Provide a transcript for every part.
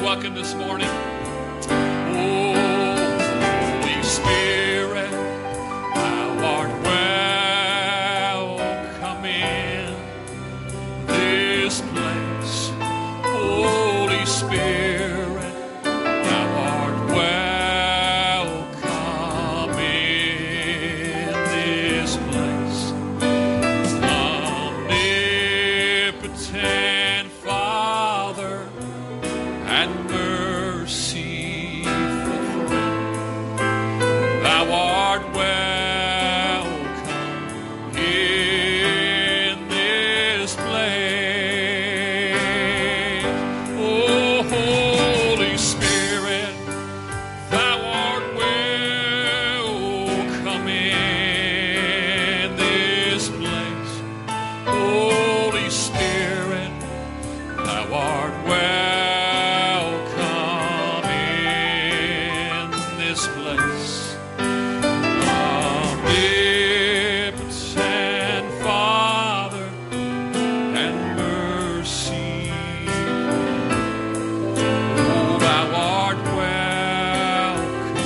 welcome this morning. Holy Spirit, thou art welcome in this place. Holy Spirit, thou art welcome in this place. Omnipotent Father and merciful friend, thou art welcome in this place. Oh, Holy Spirit, thou art welcome in this place. Holy Spirit, thou art welcome in this place. Omnipotent Father and mercy, oh, thou art welcome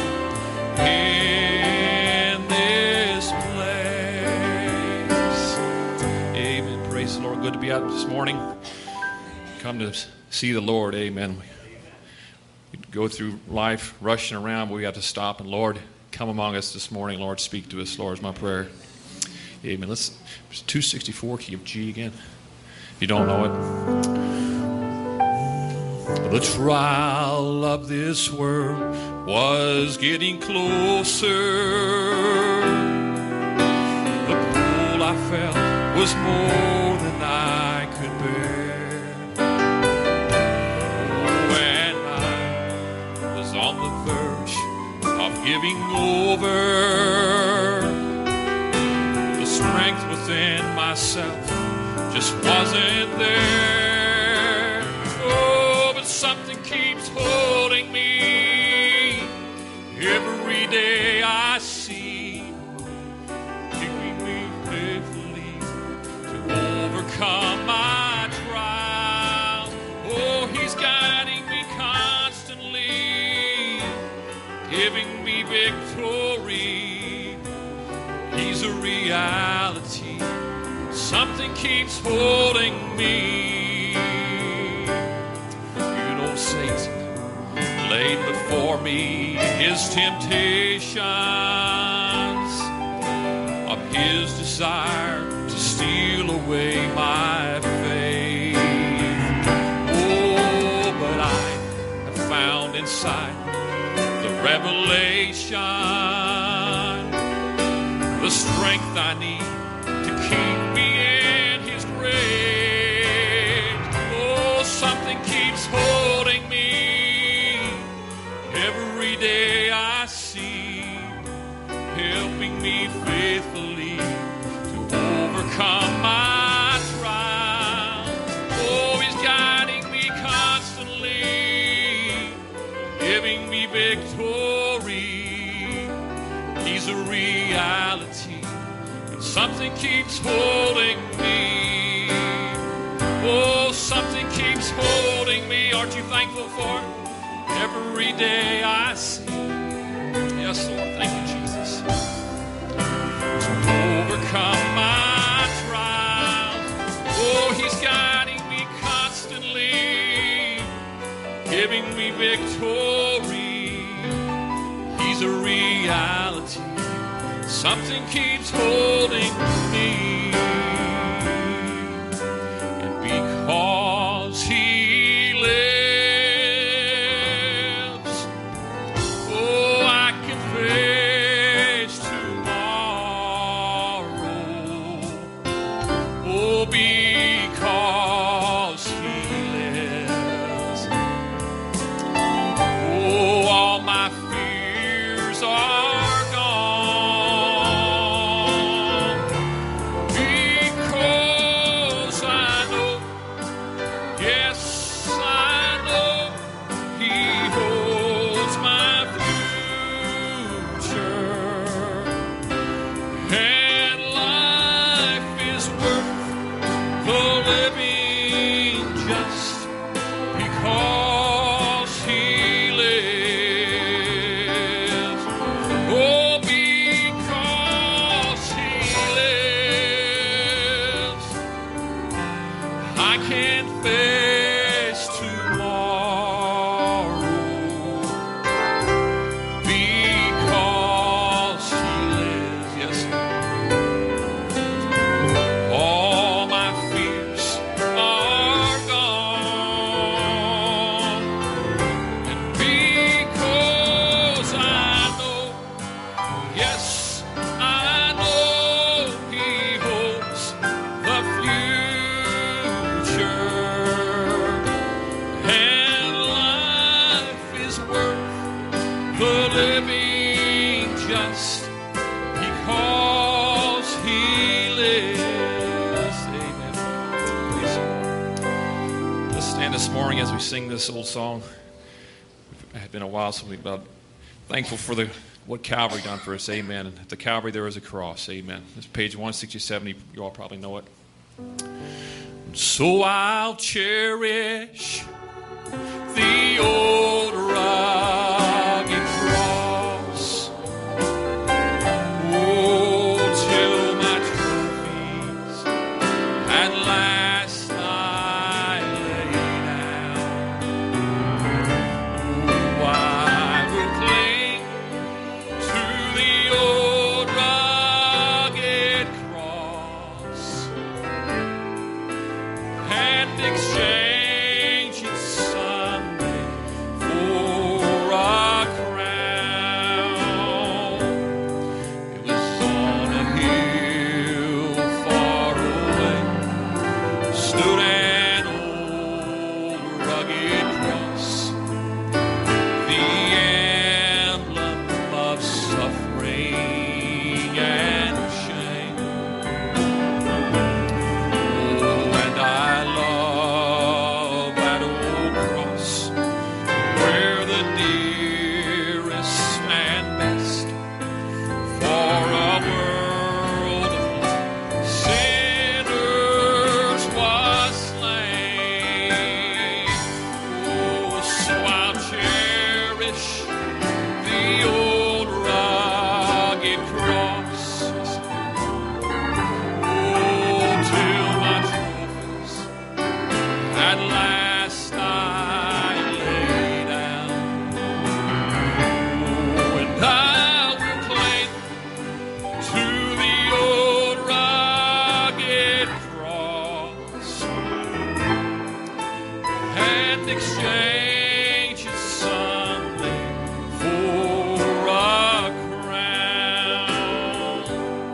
in this place. Amen. Praise the Lord. Good to be out this morning. Come to see the Lord. Amen. We go through life rushing around, but we have to stop. And Lord, come among us this morning. Lord, speak to us. Lord, is my prayer. Amen. Let's 264 key of G again. If you don't know it. The trial of this world was getting closer. The pull I felt was more than I could bear. When I was on the verge of giving over, the strength within myself just wasn't there. Oh, but something keeps holding me. Every day I see, keeping me faithfully to overcome my trials. Oh, he's guiding me constantly, giving me victory. He's a reality. Something keeps holding me. You know, Satan laid before me his temptations of his desire to steal away my faith. Oh, but I have found inside the revelation, the strength I need to keep me in his grace. Oh, something keeps holding me. Every day I see, helping me faithfully to overcome my trials. Oh, he's guiding me constantly, giving me victory. He's a reality, and something keeps holding me. Oh, something keeps holding me. Aren't you thankful for it? Every day I see. Yes, Lord, thank you, Jesus. To overcome my trials. Oh, he's guiding me constantly, giving me victory. He's a reality. Something keeps holding me. And because he lives, oh, I can face tomorrow. Oh, because he lives, oh, all my fears are gone. Because I know, yes, I know he holds my future. And life is worth the living just because I can face tomorrow because He lives. Yes, all my fears are gone, and because I know, yes, I know He holds the future, and life is worth the living just because He lives. Amen. Praise the Lord. Let's stand this morning as we sing this old song. It had been a while since we've been thankful for what Calvary done for us. Amen. And at the Calvary there is a cross. Amen. This is page 167. You all probably know it. So I'll cherish the old rugged cross. Oh, till my trophies at last I lay down. Oh, I will cling to the old rugged cross and exchange it someday for a crown. It was on a hill far away, stood an old rugged cross, the emblem of suffering and shame. Oh, and I love that old cross, where the dearest and best for a world of sinners was slain. Oh, so I'll cherish the old rugged cross. Oh, till my trophies at last I lay down. Oh, and I will cling to the old rugged cross and exchange it someday for a crown.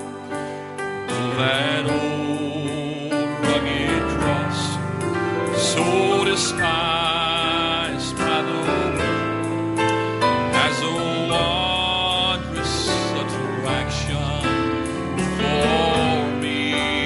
That old rugged cross, so despised by the world, as a wondrous attraction for me.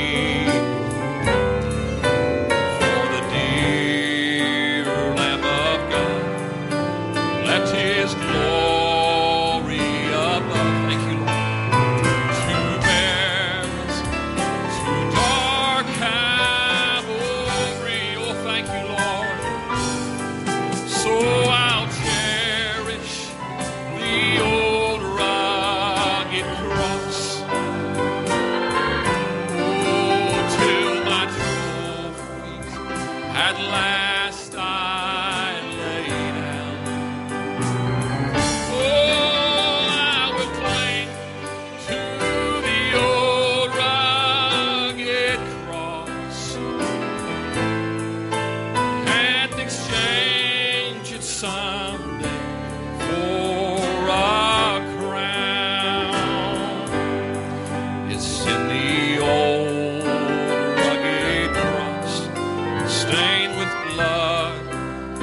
For the dear Lamb of God left His glory above. Thank you, Lord. To bear us to dark Calvary. Oh, thank you, Lord. So I'll cherish the old rugged cross. Oh, till my trophies at last I lay down. Oh, I will cling to the old rugged cross and exchange it someday for a crown. It's in the old rugged cross, stained with blood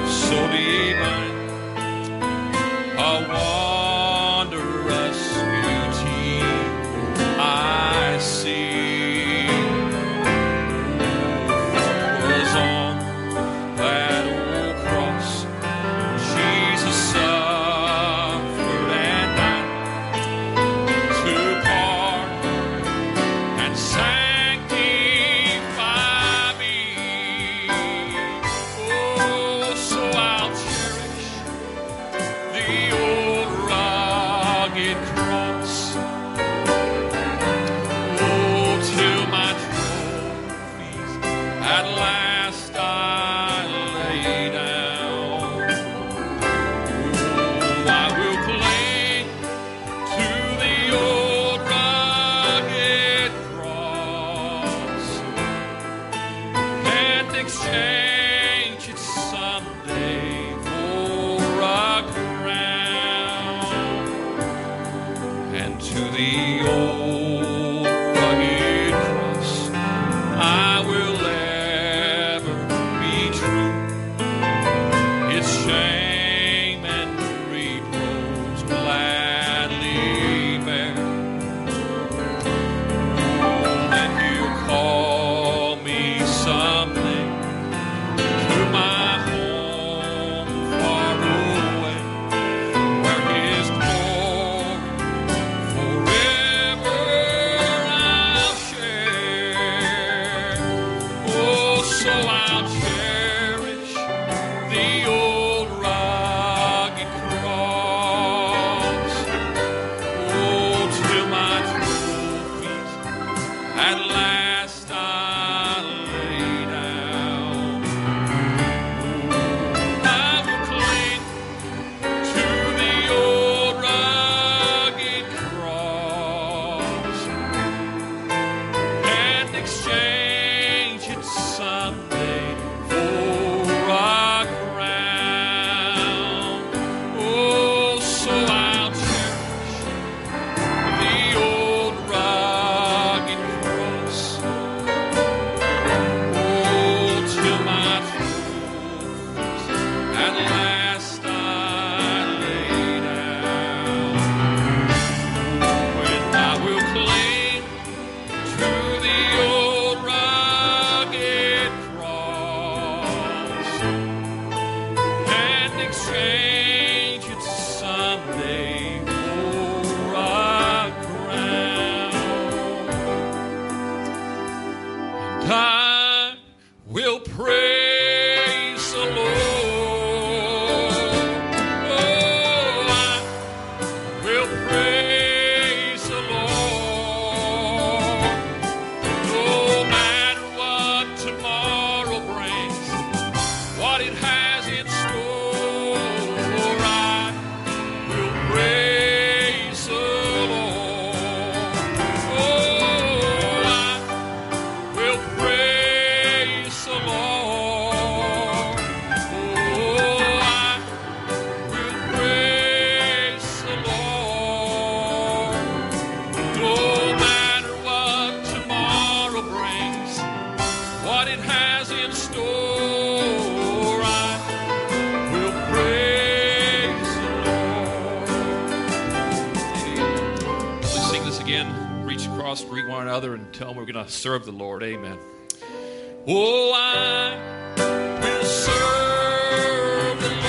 another and tell them we're going to serve the Lord. Amen. Oh, I will serve the Lord.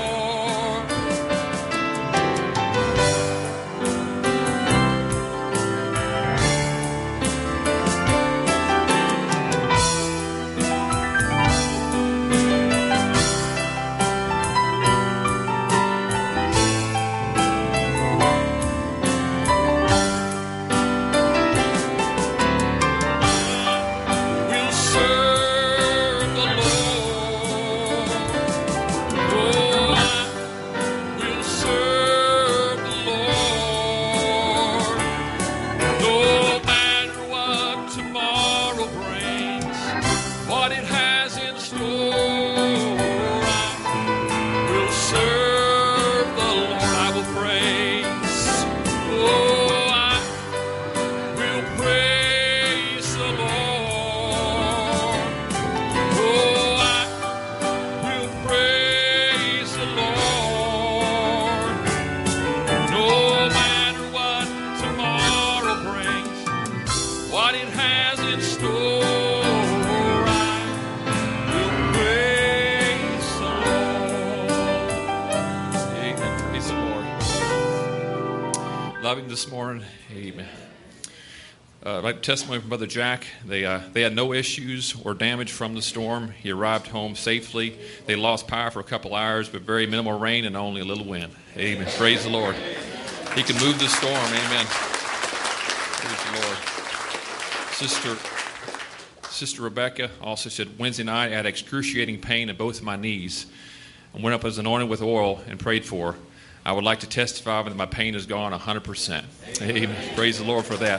This morning, amen. Like testimony from Brother Jack, they had no issues or damage from the storm. He arrived home safely. They lost power for a couple hours, but very minimal rain and only a little wind. Amen. Praise the Lord. He can move the storm. Amen. Praise the Lord. Sister Rebecca also said, Wednesday night I had excruciating pain in both of my knees. I went up as anointed with oil and prayed for her. I would like to testify that my pain is gone 100%. Amen. Praise the Lord for that.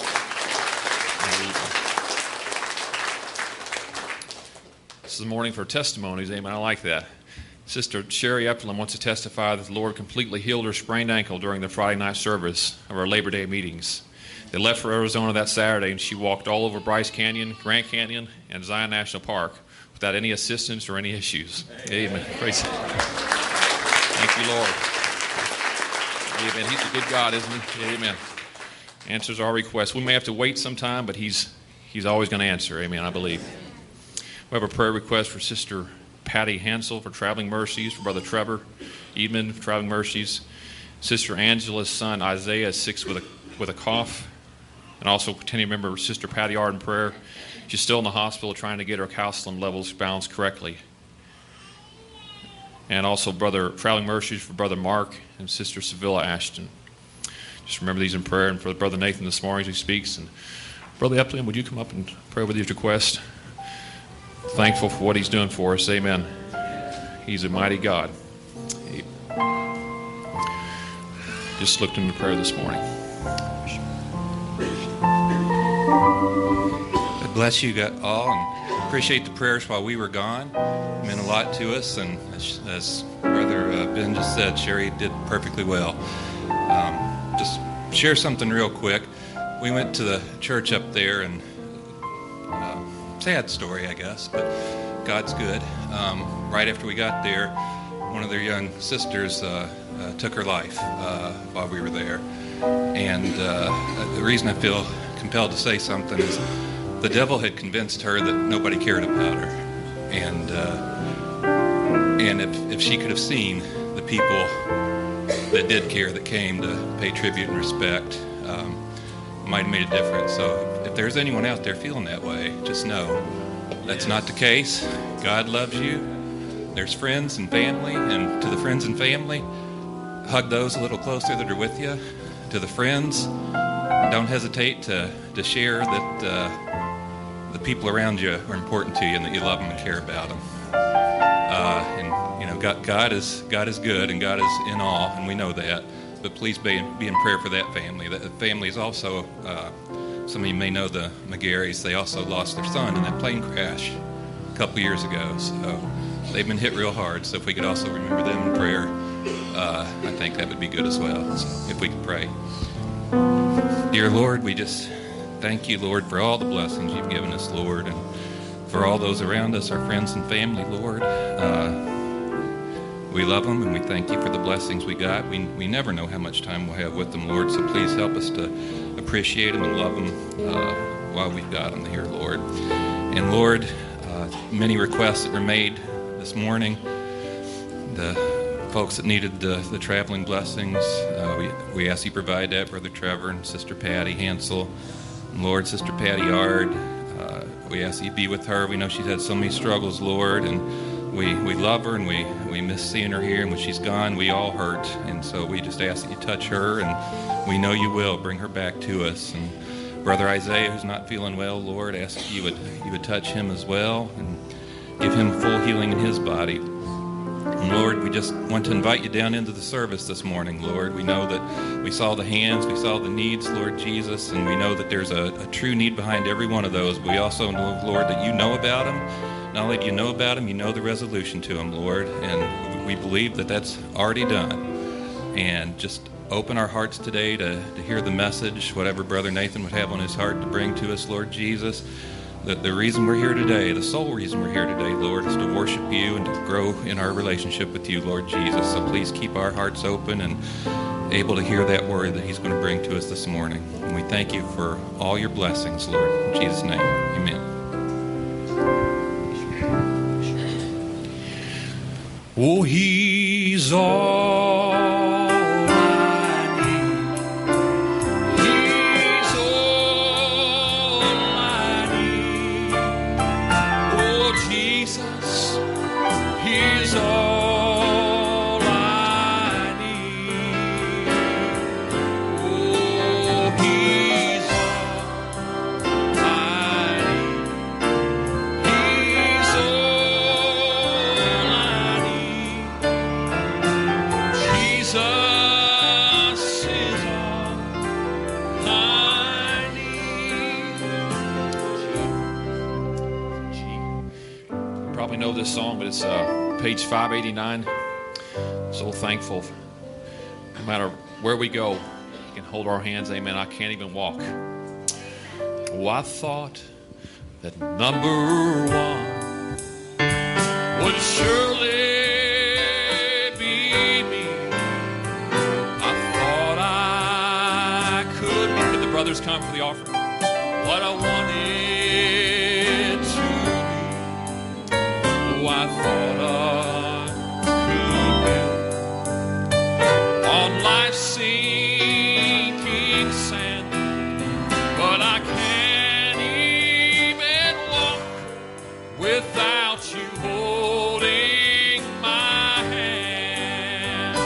This is the morning for testimonies. Amen. I like that. Sister Sherry Epplin wants to testify that the Lord completely healed her sprained ankle during the Friday night service of our Labor Day meetings. They left for Arizona that Saturday, and she walked all over Bryce Canyon, Grand Canyon, and Zion National Park without any assistance or any issues. Amen. Praise God. Thank you, Lord. Amen. He's a good God, isn't he? Amen. Answers our requests. We may have to wait some time, but he's always going to answer. Amen, I believe. We have a prayer request for Sister Patty Hansel for traveling mercies, for Brother Trevor Edmund for traveling mercies. Sister Angela's son Isaiah is sick with a cough. And also continue to remember Sister Patty Ard in prayer. She's still in the hospital trying to get her calcium levels balanced correctly. And also traveling mercies for Brother Mark and Sister Sevilla Ashton. Just remember these in prayer, and for Brother Nathan this morning as he speaks. And Brother Epplin, would you come up and pray with these requests? Thankful for what he's doing for us. Amen. He's a mighty God. Just looked into prayer this morning. God bless you all, and appreciate the prayers while we were gone. It meant a lot to us, and as Brother Ben just said, Sherry did perfectly well. Just share something real quick. We went to the church up there, and sad story, I guess, but God's good. Right after we got there, one of their young sisters took her life while we were there. And the reason I feel compelled to say something is the devil had convinced her that nobody cared about her. And if she could have seen the people that did care, that came to pay tribute and respect, might have made a difference. So if there's anyone out there feeling that way, just know that's not the case. God loves you. There's friends and family, and to the friends and family, hug those a little closer that are with you. To the friends, don't hesitate to share that the people around you are important to you and that you love them and care about them. And you know, God is good, and God is in all, and we know that. But please be in prayer for that family. That family is also, some of you may know the McGarrys. They also lost their son in that plane crash a couple years ago. So they've been hit real hard. So if we could also remember them in prayer, I think that would be good as well. So if we could pray. Dear Lord, we just thank you, Lord, for all the blessings you've given us, Lord, and for all those around us, our friends and family, Lord. We love them, and we thank you for the blessings we got. We never know how much time we'll have with them, Lord, so please help us to appreciate them and love them while we've got them here, Lord. And Lord, many requests that were made this morning, the folks that needed the traveling blessings, we ask you provide that, Brother Trevor and Sister Patty Hansel. And Lord, Sister Patty Yard, we ask you be with her. We know she's had so many struggles, Lord, and we love her, and we miss seeing her here, and when she's gone, we all hurt. And so we just ask that you touch her, and we know you will. Bring her back to us. And Brother Isaiah, who's not feeling well, Lord, ask that you would touch him as well and give him full healing in his body. And Lord, we just want to invite you down into the service this morning, Lord. We know that we saw the hands, we saw the needs, Lord Jesus, and we know that there's a true need behind every one of those. We also know, Lord, that you know about them. Not only do you know about them, you know the resolution to them, Lord, and we believe that that's already done. And just open our hearts today to hear the message, whatever Brother Nathan would have on his heart to bring to us, Lord Jesus. That the reason we're here today, the sole reason we're here today, Lord, is to worship you and to grow in our relationship with you, Lord Jesus. So please keep our hearts open and able to hear that word that he's going to bring to us this morning. And we thank you for all your blessings, Lord. In Jesus' name, amen. Oh, he's all I need. He's all I need. Oh, Jesus, he's all I need. Oh, he's all I need. He's all I need. Jesus is all I need. You probably know this song, but it's page 589. So thankful. No matter where we go, we can hold our hands. Amen. I can't even walk. Oh, I thought that number one would surely be me. I thought I could be. Could the brothers come for the offering? What I wanted to be. Oh, I thought I could be on life's sinking sand, but I can't even walk without you holding my hand.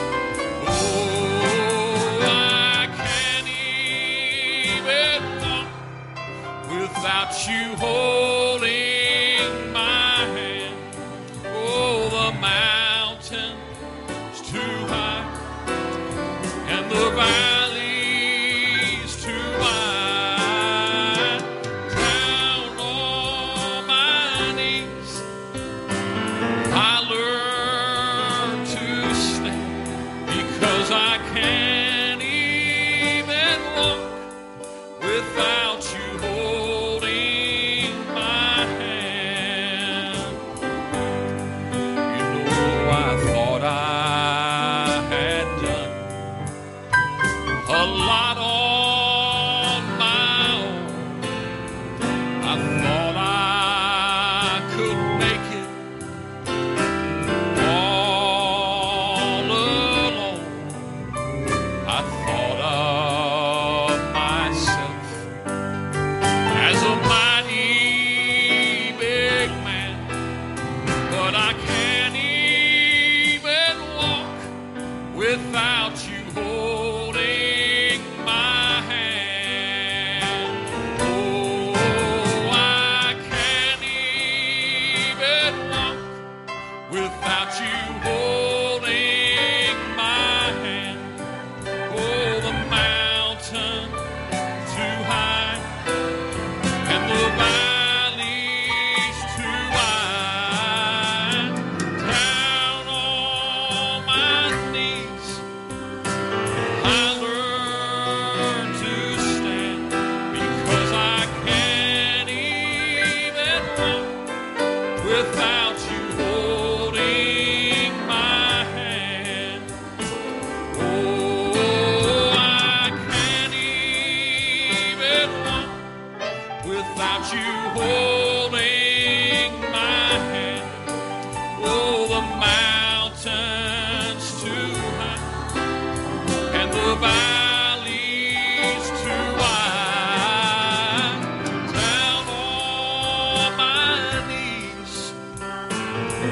Oh, I can't even walk without you holding my hand. Oh, the mountain is too high and the valley's too wide. Down on my knees, I learned to stand because I can't even walk without you holding my hand. You know, I thought I had done a lot on my own. I thought I could make it all alone. I thought of myself as a mighty big man, but I can't even walk without you holding my hand. Oh, I can't even walk without you holding my hand. Oh, the mountain too high and the valley's too wide. Down on my knees, I learned to stand because I can't even walk without you holding my hand. Oh, I can't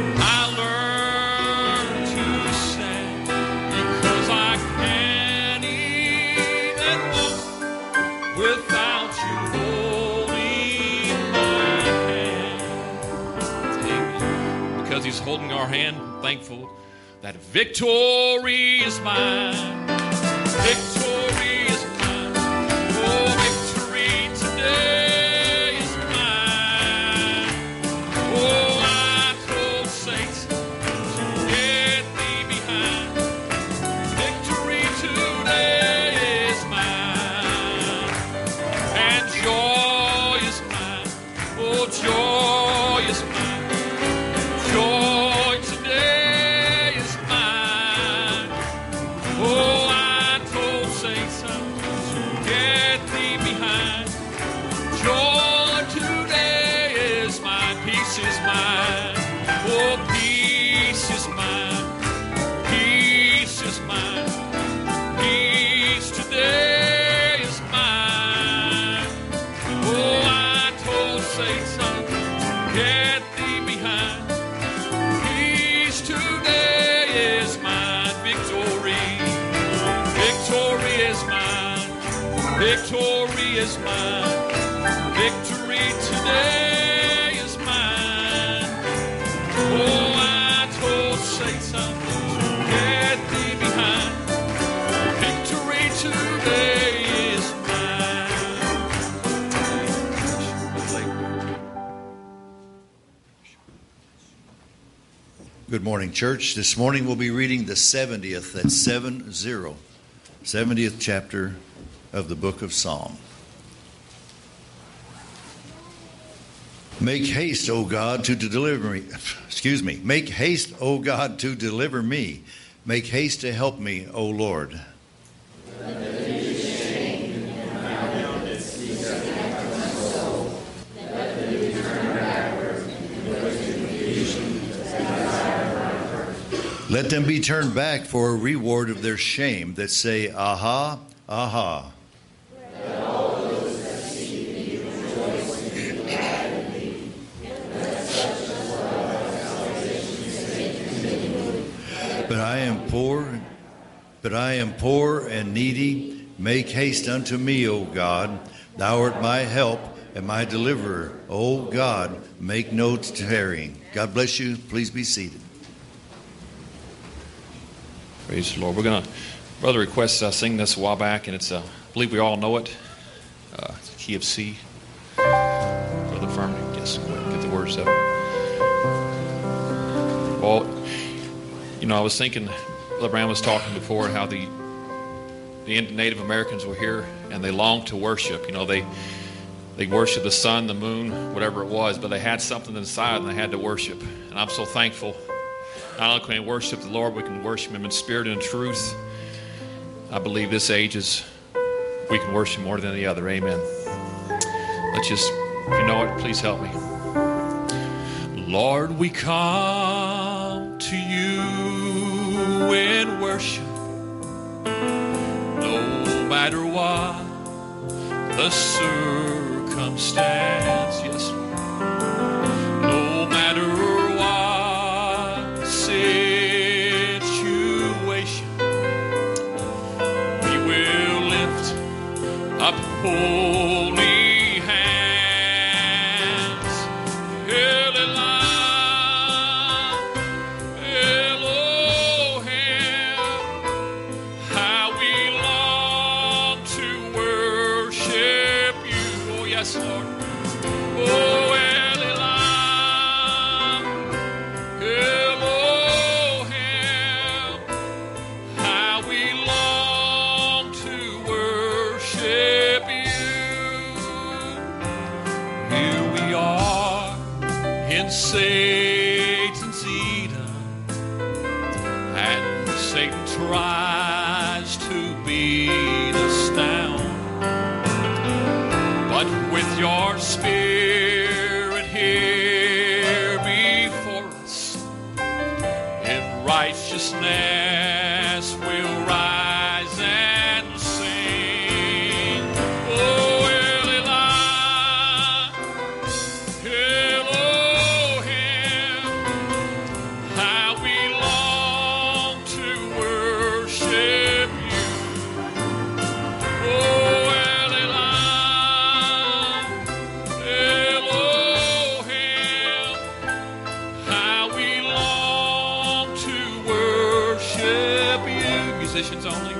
I learned to stand because I can't even walk without you holding my hand. Amen. Because he's holding our hand, I'm thankful that victory is mine. Victory is mine. Oh, victory today is mine. Oh, I told Satan to get thee behind. Victory today is mine. And joy is mine. Oh, joy is mine. Joy today is mine. Oh, I told Satan to get thee behind. Joy today is mine. Peace is mine. Oh, peace is mine. Peace is mine. Peace today is mine. Oh, I told Satan to get thee behind. Peace today is mine. Victory. Victory is mine. Victory is mine. Victory today is mine. Oh, I told Satan to get thee behind. Victory today is mine. Good morning, church. This morning we'll be reading the 70th, that's 70th chapter of the book of Psalm. Make haste, O God, to deliver me. Make haste, O God, to deliver me. Make haste to help me, O Lord. Let them be turned back for a reward of their shame that say, Aha, aha. Let all those that seek thee rejoice and be glad in thee. Let such as love thy salvation say continually. But I am poor and needy. Make haste unto me, O God. Thou art my help and my deliverer. O God, make no tarrying. God bless you. Please be seated. Praise the Lord. We're going to, Brother requests I sing this a while back, and it's, I believe we all know it. It's Key of C. Brother Furman, yes, go ahead, get the words up. Well, you know, I was thinking, Brother Brown was talking before how the Native Americans were here, and they longed to worship. You know, they worshiped the sun, the moon, whatever it was, but they had something inside, and they had to worship. And I'm so thankful. Not only can we worship the Lord, we can worship Him in spirit and in truth. I believe this age we can worship more than the other. Amen. Let's just, if you know it, please help me. Lord, we come to you in worship, no matter what the circumstance. Yes, Lord. No matter up holy hands. Elohim, how we long to worship you. Oh, yes, Lord. Oh, Elohim, how we long to worship you. Here we are in Satan's Eden, and Satan tries to beat us down. But with your spirit here before us, in righteousness we'll rise and sing. Oh, Elohim, musicians only.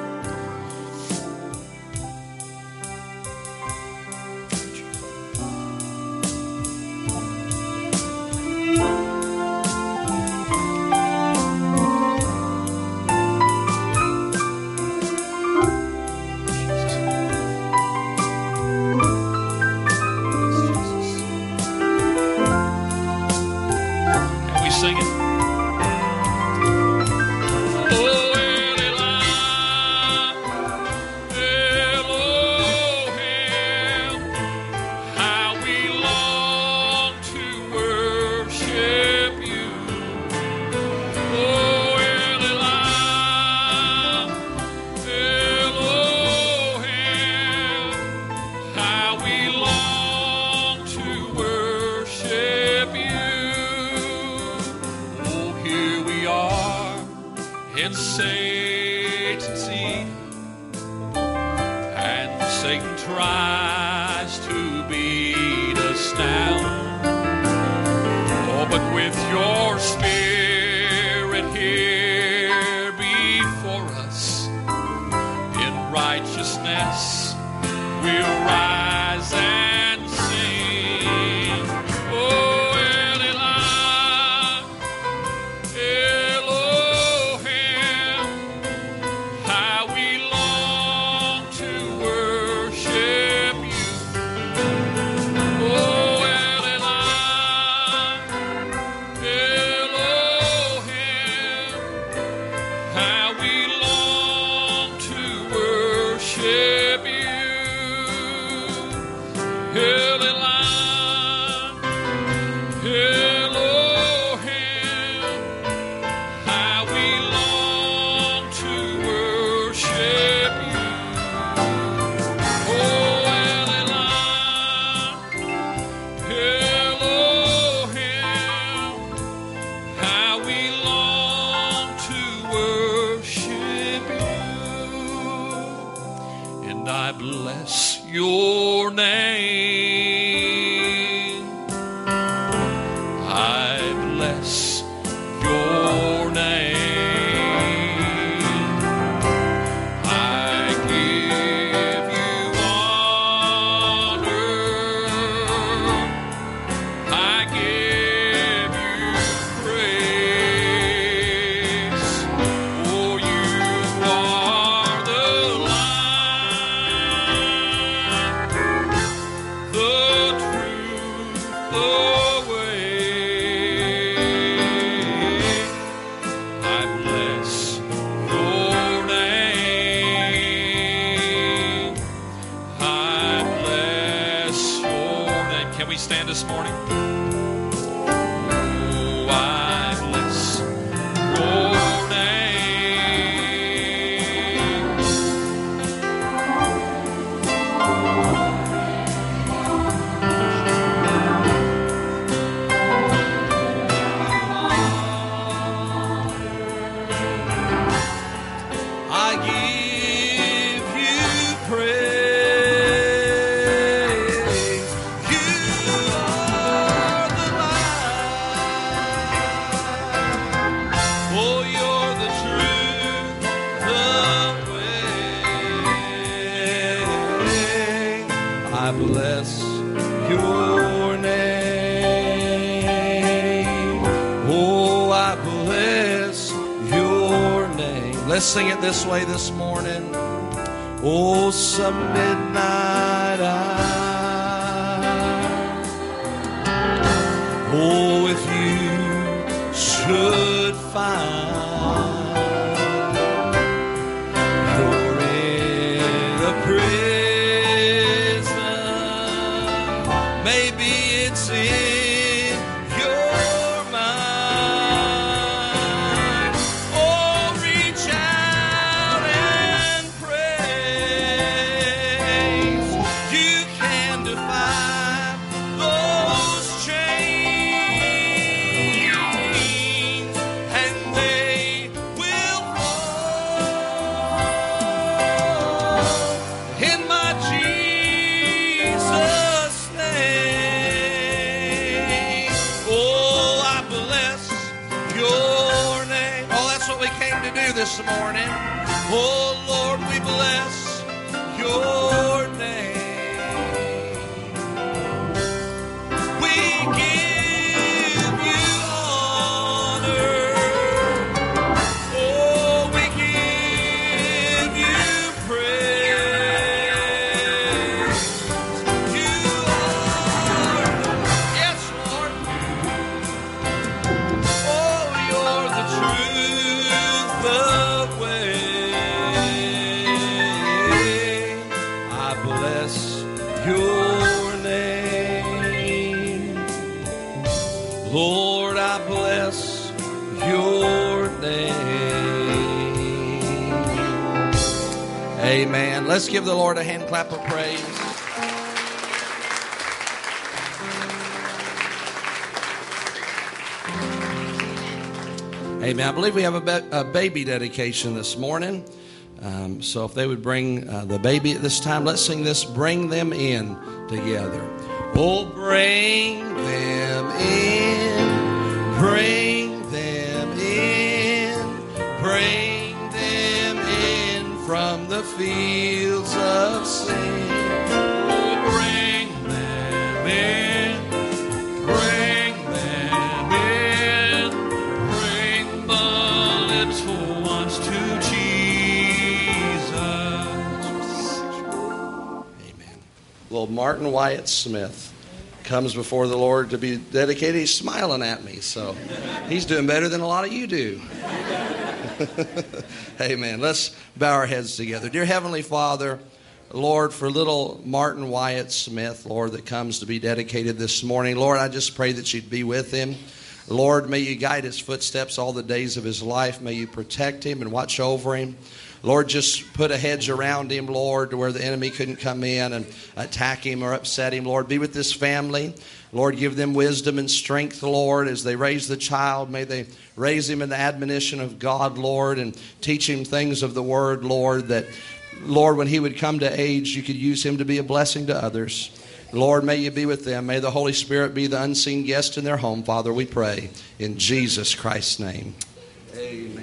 Let's sing it this way this morning. Oh, some midnight hour. Oh, if you should find you're in a prison, maybe it's in your mind. Oh, reach out and praise. You can defy those chains, and they Him to do this morning. Oh, Lord, we bless your name. We give you honor. Oh, we give you praise. You are, yes, Lord. Oh, you're the truth, the way. I bless your name. Lord, I bless your name. Amen. Let's give the Lord a hand clap of praise. Amen. I believe we have a baby dedication this morning. So if they would bring the baby at this time, let's sing this, Bring Them In, together. Oh, bring them in, bring them in, bring them in from the fields of sin. Oh, bring them in, bring them in, bring the little ones to Jesus. Amen. Little Martin Wyatt Smith comes before the Lord to be dedicated. He's smiling at me, so he's doing better than a lot of you do. Amen. Let's bow our heads together. Dear Heavenly Father, Lord, for little Martin Wyatt Smith, Lord, that comes to be dedicated this morning, Lord, I just pray that you'd be with him. Lord, may you guide his footsteps all the days of his life. May you protect him and watch over him. Lord, just put a hedge around him, Lord, to where the enemy couldn't come in and attack him or upset him. Lord, be with this family. Lord, give them wisdom and strength, Lord, as they raise the child. May they raise him in the admonition of God, Lord, and teach him things of the Word, Lord, that, Lord, when he would come to age, you could use him to be a blessing to others. Lord, may you be with them. May the Holy Spirit be the unseen guest in their home, Father, we pray. In Jesus Christ's name. Amen.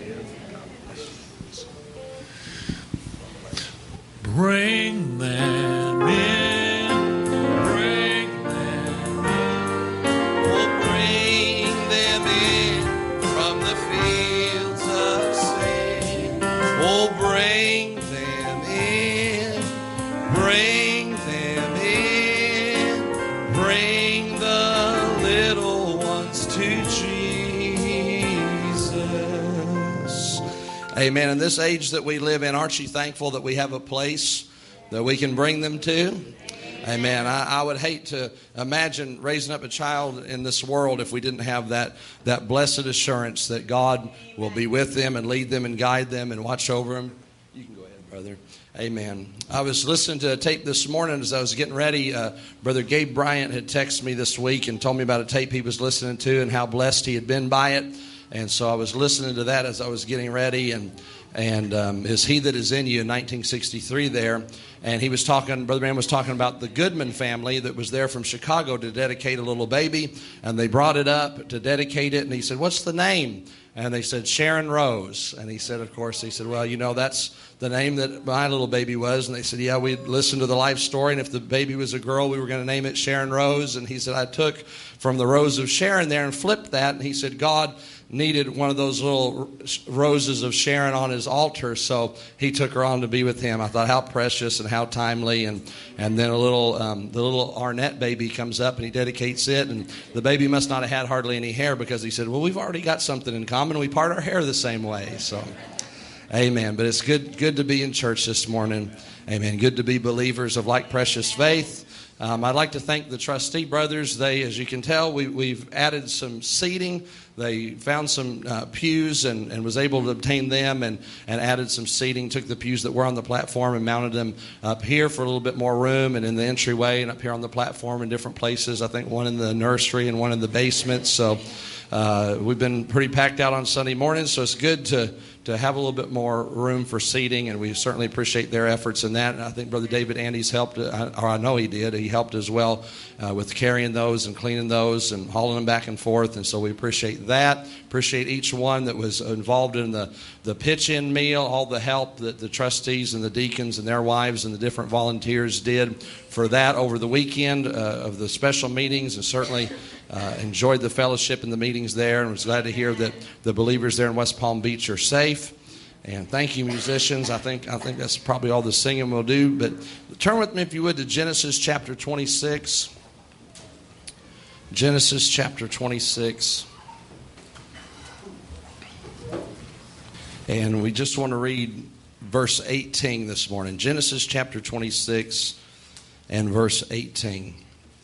Bring them in, bring them in. Oh, bring them in from the fields of sin. Oh, bring them in, bring them in, bring the little ones to Jesus. Amen. In this age that we live in, aren't you thankful that we have a place that we can bring them to? Amen. I would hate to imagine raising up a child in this world if we didn't have that blessed assurance that God will be with them and lead them and guide them and watch over them. You can go ahead, brother. Amen. I was listening to a tape this morning as I was getting ready. Brother Gabe Bryant had texted me this week and told me about a tape he was listening to and how blessed he had been by it. And so I was listening to that as I was getting ready, and is He That Is In You in 1963 there. And he was talking, Brother Branham was talking about the Goodman family that was there from Chicago to dedicate a little baby. And they brought it up to dedicate it. And he said, "What's the name?" And they said, "Sharon Rose." And he said, of course, he said, "Well, you know, that's the name that my little baby was." And they said, "Yeah, we listened to the life story. And if the baby was a girl, we were going to name it Sharon Rose." And he said, "I took from the Rose of Sharon there and flipped that." And he said, "God needed one of those little roses of Sharon on his altar, so he took her on to be with him." I thought, how precious and how timely. And then the little Arnett baby comes up and he dedicates it, and the baby must not have had hardly any hair, because he said, "Well, we've already got something in common. We part our hair the same way." So, amen. But it's good to be in church this morning. Amen. Good to be believers of like precious faith. I'd like to thank the trustee brothers. They, as you can tell, we've added some seating. They found some pews and was able to obtain them and added some seating, took the pews that were on the platform and mounted them up here for a little bit more room, and in the entryway and up here on the platform in different places. I think one in the nursery and one in the basement. So We've been pretty packed out on Sunday mornings, so it's good to have a little bit more room for seating, and we certainly appreciate their efforts in that. And I think Brother David Andes helped, or I know he did. He helped as well with carrying those and cleaning those and hauling them back and forth, and so we appreciate that. Appreciate each one that was involved in the pitch-in meal, all the help that the trustees and the deacons and their wives and the different volunteers did for that over the weekend of the special meetings, and certainly enjoyed the fellowship and the meetings there, and was glad to hear that the believers there in West Palm Beach are safe. And thank you, musicians. I think that's probably all the singing we'll do. But turn with me, if you would, to Genesis chapter 26. Genesis chapter 26. And we just want to read verse 18 this morning. Genesis chapter 26 and verse 18.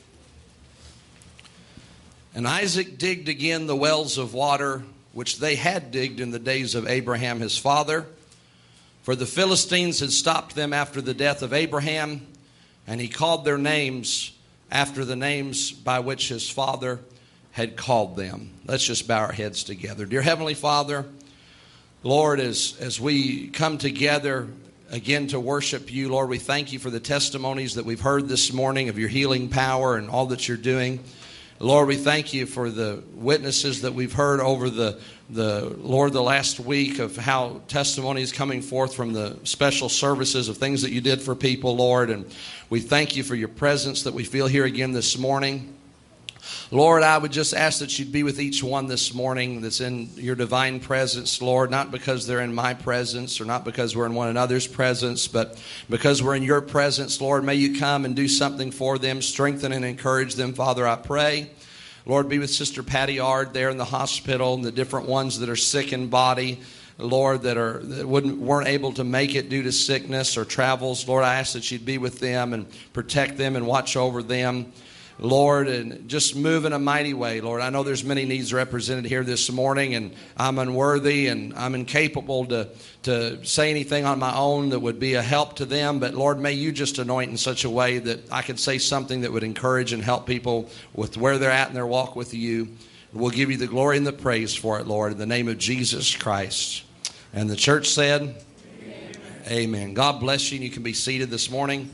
And Isaac digged again the wells of water, which they had digged in the days of Abraham his father. For the Philistines had stopped them after the death of Abraham, and he called their names after the names by which his father had called them. Let's just bow our heads together. Dear Heavenly Father, Lord, as we come together again to worship you, Lord, we thank you for the testimonies that we've heard this morning of your healing power and all that you're doing. Lord, we thank you for the witnesses that we've heard over the last week of how testimonies coming forth from the special services of things that you did for people, Lord. And we thank you for your presence that we feel here again this morning. Lord, I would just ask that you'd be with each one this morning that's in your divine presence, Lord, not because they're in my presence or not because we're in one another's presence, but because we're in your presence, Lord. May you come and do something for them, strengthen and encourage them, Father, I pray. Lord, be with Sister Patty Ard there in the hospital and the different ones that are sick in body, Lord, that weren't able to make it due to sickness or travels. Lord, I ask that you'd be with them and protect them and watch over them, Lord, and just move in a mighty way, Lord. I know there's many needs represented here this morning, and I'm unworthy and I'm incapable to say anything on my own that would be a help to them. But, Lord, may you just anoint in such a way that I could say something that would encourage and help people with where they're at in their walk with you. We'll give you the glory and the praise for it, Lord, in the name of Jesus Christ. And the church said, Amen. Amen. God bless you, and you can be seated this morning.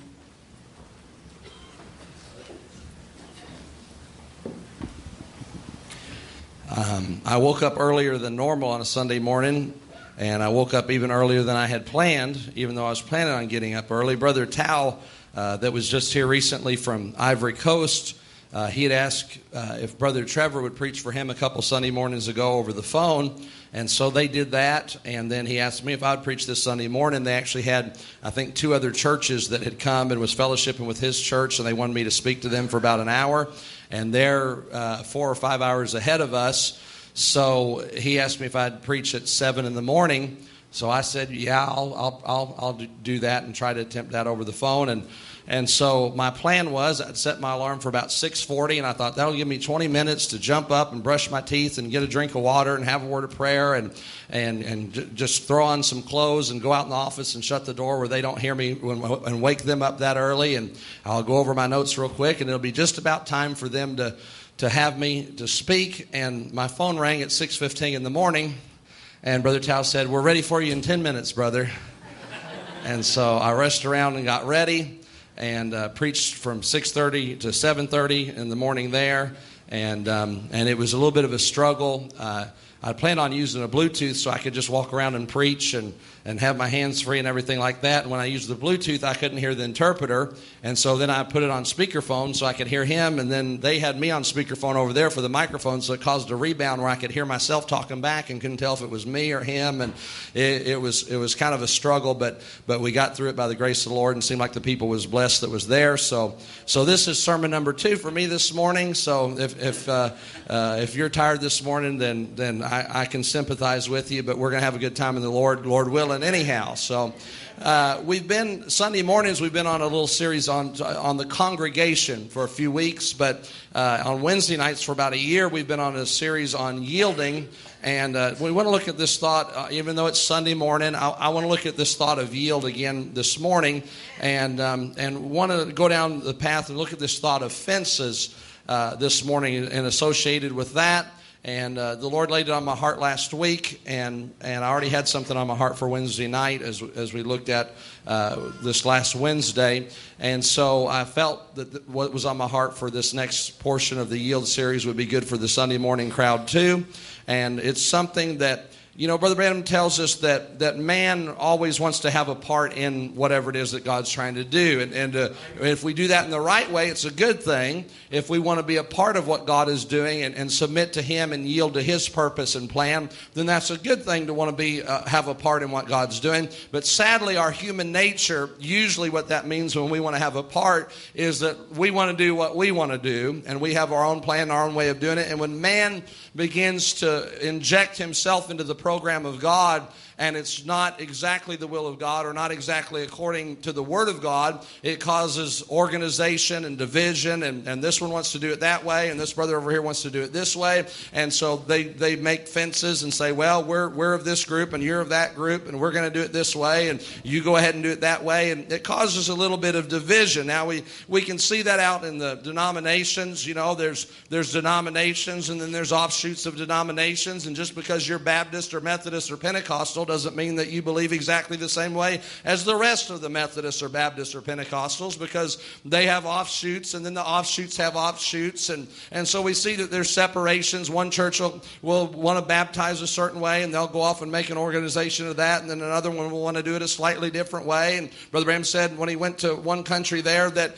I woke up earlier than normal on a Sunday morning, and I woke up even earlier than I had planned, even though I was planning on getting up early. Brother Tao, that was just here recently from Ivory Coast, he had asked if Brother Trevor would preach for him a couple Sunday mornings ago over the phone, and so they did that, and then he asked me if I would preach this Sunday morning. They actually had, I think, 2 other churches that had come and was fellowshipping with his church, and they wanted me to speak to them for about an hour, and they're 4 or 5 hours ahead of us. So he asked me if I'd preach at 7 in the morning. So I said, yeah, I'll do that and try to attempt that over the phone. And so my plan was I'd set my alarm for about 6:40, and I thought that'll give me 20 minutes to jump up and brush my teeth and get a drink of water and have a word of prayer and just throw on some clothes and go out in the office and shut the door where they don't hear me and wake them up that early. And I'll go over my notes real quick, and it'll be just about time for them to have me to speak. And my phone rang at 6:15 in the morning, and Brother Tao said, "We're ready for you in 10 minutes, brother." And so I rushed around and got ready and preached from 6:30 to 7:30 in the morning there. And it was a little bit of a struggle. I planned on using a Bluetooth so I could just walk around and preach and have my hands free and everything like that. And when I used the Bluetooth, I couldn't hear the interpreter. And so then I put it on speakerphone so I could hear him. And then they had me on speakerphone over there for the microphone, so it caused a rebound where I could hear myself talking back and couldn't tell if it was me or him. And it was kind of a struggle, but we got through it by the grace of the Lord, and seemed like the people was blessed that was there. So this is sermon number 2 for me this morning. So if you're tired this morning, then I can sympathize with you, but we're going to have a good time in the Lord willing anyhow. So Sunday mornings, we've been on a little series on the congregation for a few weeks, but on Wednesday nights for about a year, we've been on a series on yielding. And we want to look at this thought, even though it's Sunday morning, I want to look at this thought of yield again this morning, and want to go down the path and look at this thought of fences this morning and associated with that. And the Lord laid it on my heart last week, and I already had something on my heart for Wednesday night as we looked at this last Wednesday. And so I felt that what was on my heart for this next portion of the Yield series would be good for the Sunday morning crowd too. And it's something that, you know, Brother Branham tells us that man always wants to have a part in whatever it is that God's trying to do. And if we do that in the right way, it's a good thing. If we want to be a part of what God is doing and submit to Him and yield to His purpose and plan, then that's a good thing to want to be have a part in what God's doing. But sadly, our human nature, usually what that means when we want to have a part is that we want to do what we want to do, and we have our own plan, our own way of doing it. And when man begins to inject himself into the program of God, and it's not exactly the will of God or not exactly according to the Word of God, it causes organization and division, and this one wants to do it that way, and this brother over here wants to do it this way, and so they make fences and say, well, we're of this group, and you're of that group, and we're going to do it this way, and you go ahead and do it that way, and it causes a little bit of division. Now, we can see that out in the denominations. You know, there's denominations, and then there's offshoots of denominations, and just because you're Baptist or Methodist or Pentecostal doesn't mean that you believe exactly the same way as the rest of the Methodists or Baptists or Pentecostals, because they have offshoots, and then the offshoots have offshoots, and so we see that there's separations. One church will want to baptize a certain way, and they'll go off and make an organization of that, and then another one will want to do it a slightly different way. And Brother Branham said when he went to one country there that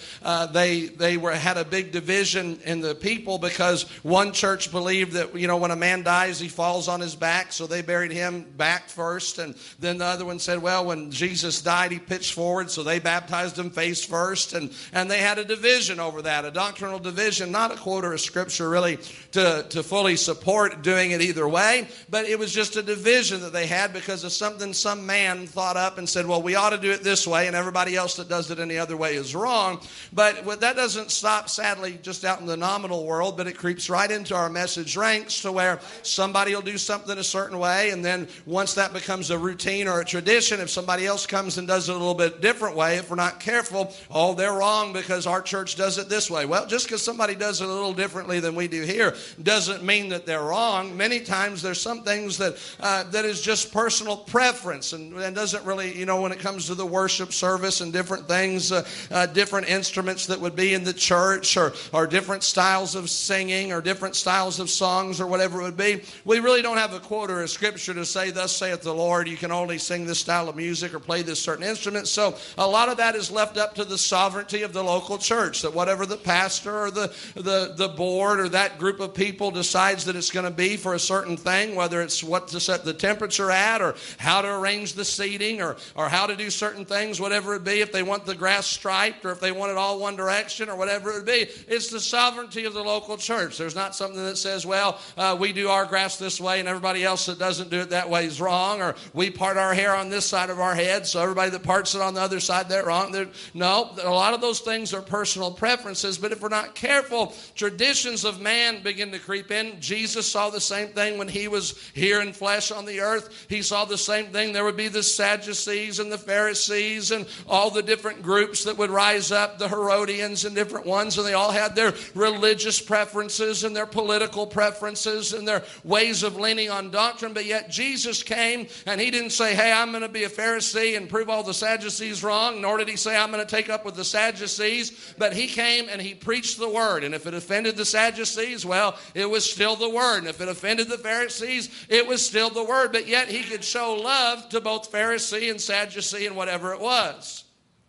they had a big division in the people, because one church believed that, you know, when a man dies, he falls on his back, so they buried him back first. And then the other one said, well, when Jesus died, he pitched forward, so they baptized him face first. And they had a division over that, a doctrinal division, not a quote or a scripture really to fully support doing it either way, but it was just a division that they had because of something some man thought up and said, well, we ought to do it this way, and everybody else that does it any other way is wrong. But that doesn't stop, sadly, just out in the nominal world, but it creeps right into our message ranks to where somebody will do something a certain way, and then once that becomes a routine or a tradition, if somebody else comes and does it a little bit different way, if we're not careful, oh, they're wrong because our church does it this way. Well, just because somebody does it a little differently than we do here doesn't mean that they're wrong. Many times there's some things that is just personal preference and doesn't really, you know, when it comes to the worship service and different things, different instruments that would be in the church or different styles of singing or different styles of songs or whatever it would be, we really don't have a quote or a scripture to say, thus saith the Lord, you can only sing this style of music or play this certain instrument. So a lot of that is left up to the sovereignty of the local church, that whatever the pastor or the board or that group of people decides that it's going to be for a certain thing, whether it's what to set the temperature at or how to arrange the seating or how to do certain things, whatever it be, if they want the grass striped or if they want it all one direction or whatever it would be, it's the sovereignty of the local church. There's not something that says, well, we do our grass this way and everybody else that doesn't do it that way is wrong, or we part our hair on this side of our head, so everybody that parts it on the other side, they're wrong. No, a lot of those things are personal preferences, but if we're not careful, traditions of man begin to creep in. Jesus saw the same thing when he was here in flesh on the earth. He saw the same thing. There would be the Sadducees and the Pharisees and all the different groups that would rise up, the Herodians and different ones, and they all had their religious preferences and their political preferences and their ways of leaning on doctrine, but yet Jesus came and he didn't say, hey, I'm going to be a Pharisee and prove all the Sadducees wrong, nor did he say, I'm going to take up with the Sadducees, but he came and he preached the word, and if it offended the Sadducees, well, it was still the word, and if it offended the Pharisees, it was still the word, but yet he could show love to both Pharisee and Sadducee and whatever it was.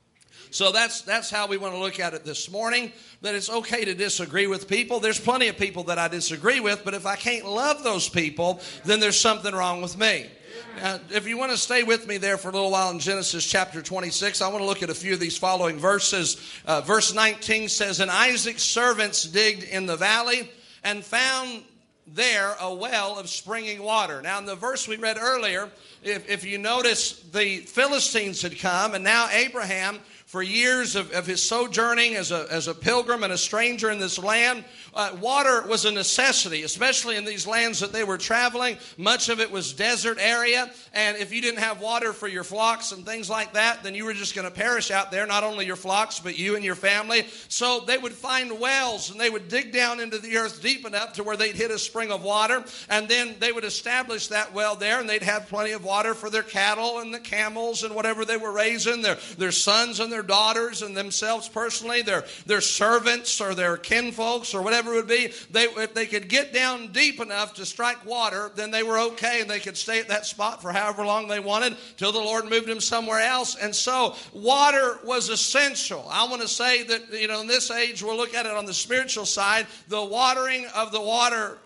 So that's how we want to look at it this morning, that it's okay to disagree with people. There's plenty of people that I disagree with, but if I can't love those people, then there's something wrong with me. Now, if you want to stay with me there for a little while in Genesis chapter 26, I want to look at a few of these following verses. Verse 19 says, and Isaac's servants digged in the valley and found there a well of springing water. Now, in the verse we read earlier, if you notice, the Philistines had come, and now Abraham for years of his sojourning as a pilgrim and a stranger in this land, water was a necessity, especially in these lands that they were traveling. Much of it was desert area, and if you didn't have water for your flocks and things like that, then you were just going to perish out there, not only your flocks, but you and your family. So they would find wells, and they would dig down into the earth deep enough to where they'd hit a spring of water, and then they would establish that well there, and they'd have plenty of water for their cattle and the camels and whatever they were raising, their sons and their daughters and themselves personally, their servants or their kinfolks or whatever it would be. If they could get down deep enough to strike water, then they were okay, and they could stay at that spot for however long they wanted till the Lord moved them somewhere else. And so water was essential. I want to say that, in this age, we'll look at it on the spiritual side. The watering of the water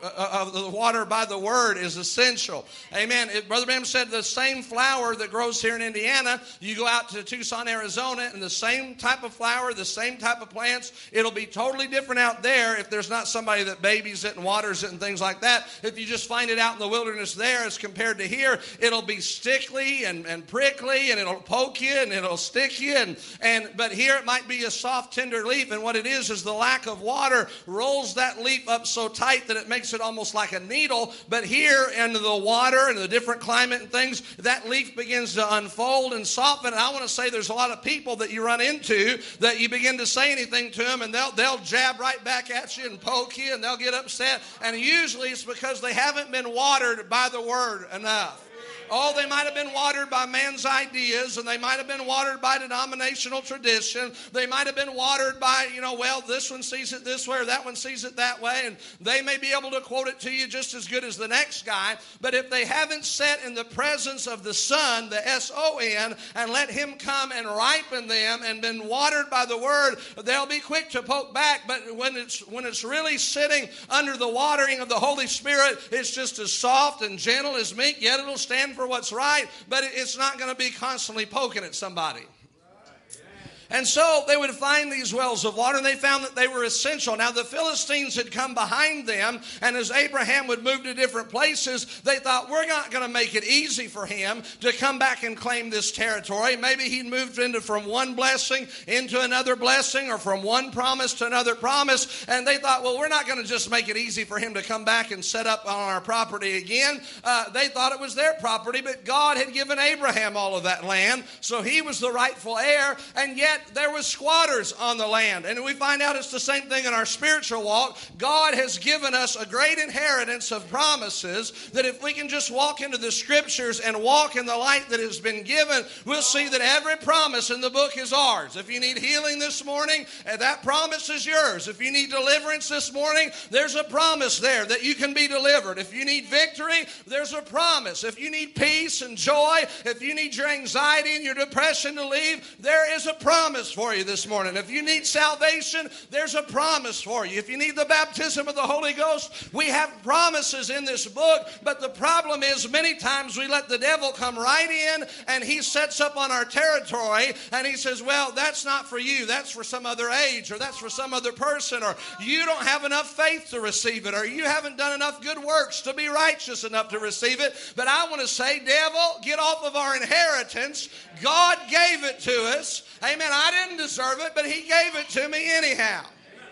by the word is essential. Amen. Brother Branham said the same flower that grows here in Indiana, you go out to Tucson, Arizona, and the same type of flower, the same type of plants, it'll be totally different out there if there's not somebody that babies it and waters it and things like that. If you just find it out in the wilderness there as compared to here, it'll be stickly and prickly, and it'll poke you and it'll stick you. But here it might be a soft, tender leaf, and what it is the lack of water rolls that leaf up so tight that it makes it almost like a needle. But here in the water and the different climate and things, that leaf begins to unfold and soften. And I want to say there's a lot of people that you run into that you begin to say anything to them, and they'll jab right back at you and poke you, and they'll get upset. And usually it's because they haven't been watered by the word enough. Oh, they might have been watered by man's ideas, and they might have been watered by denominational tradition. They might have been watered by, this one sees it this way or that one sees it that way, and they may be able to quote it to you just as good as the next guy. But if they haven't sat in the presence of the Son, the S-O-N, and let him come and ripen them and been watered by the word, they'll be quick to poke back. But when it's really sitting under the watering of the Holy Spirit, it's just as soft and gentle as meat, yet it'll stand for what's right, but it's not going to be constantly poking at somebody. And so they would find these wells of water, and they found that they were essential. Now, the Philistines had come behind them, and as Abraham would move to different places, they thought, we're not going to make it easy for him to come back and claim this territory. Maybe he'd moved from one blessing into another blessing, or from one promise to another promise, and they thought, well, we're not going to just make it easy for him to come back and set up on our property again. They thought it was their property, but God had given Abraham all of that land, so he was the rightful heir, and yet there was squatters on the land. And we find out it's the same thing in our spiritual walk. God has given us a great inheritance of promises that if we can just walk into the scriptures and walk in the light that has been given, we'll see that every promise in the book is ours. If you need healing this morning, that promise is yours. If you need deliverance this morning, there's a promise there that you can be delivered. If you need victory, there's a promise. If you need peace and joy, if you need your anxiety and your depression to leave, there is a promise for you this morning. If you need salvation, there's a promise for you. If you need the baptism of the Holy Ghost, we have promises in this book, but the problem is many times we let the devil come right in, and he sets up on our territory, and he says, well, that's not for you. That's for some other age, or that's for some other person, or you don't have enough faith to receive it, or you haven't done enough good works to be righteous enough to receive it. But I want to say, devil, get off of our inheritance. God gave it to us. Amen. I didn't deserve it, but he gave it to me anyhow.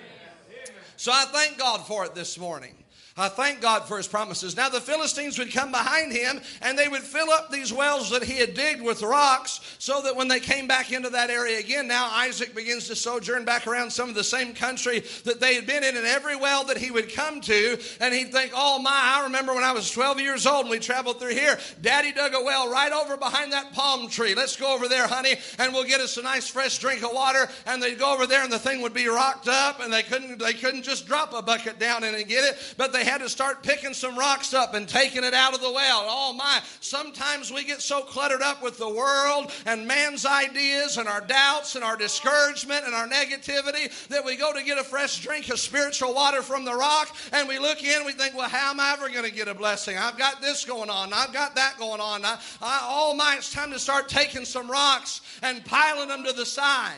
So I thank God for it this morning. I thank God for his promises. Now the Philistines would come behind him, and they would fill up these wells that he had digged with rocks, so that when they came back into that area again, now Isaac begins to sojourn back around some of the same country that they had been in, and every well that he would come to, and he'd think, oh my, I remember when I was 12 years old and we traveled through here, Daddy dug a well right over behind that palm tree. Let's go over there, honey, and we'll get us a nice fresh drink of water. And they'd go over there, and the thing would be rocked up, and they couldn't just drop a bucket down in and get it, but they had to start picking some rocks up and taking it out of the well. Oh my, sometimes we get so cluttered up with the world and man's ideas and our doubts and our discouragement and our negativity that we go to get a fresh drink of spiritual water from the rock, and we look in and we think, well, how am I ever going to get a blessing? I've got this going on. I've got that going on. Oh my, it's time to start taking some rocks and piling them to the side.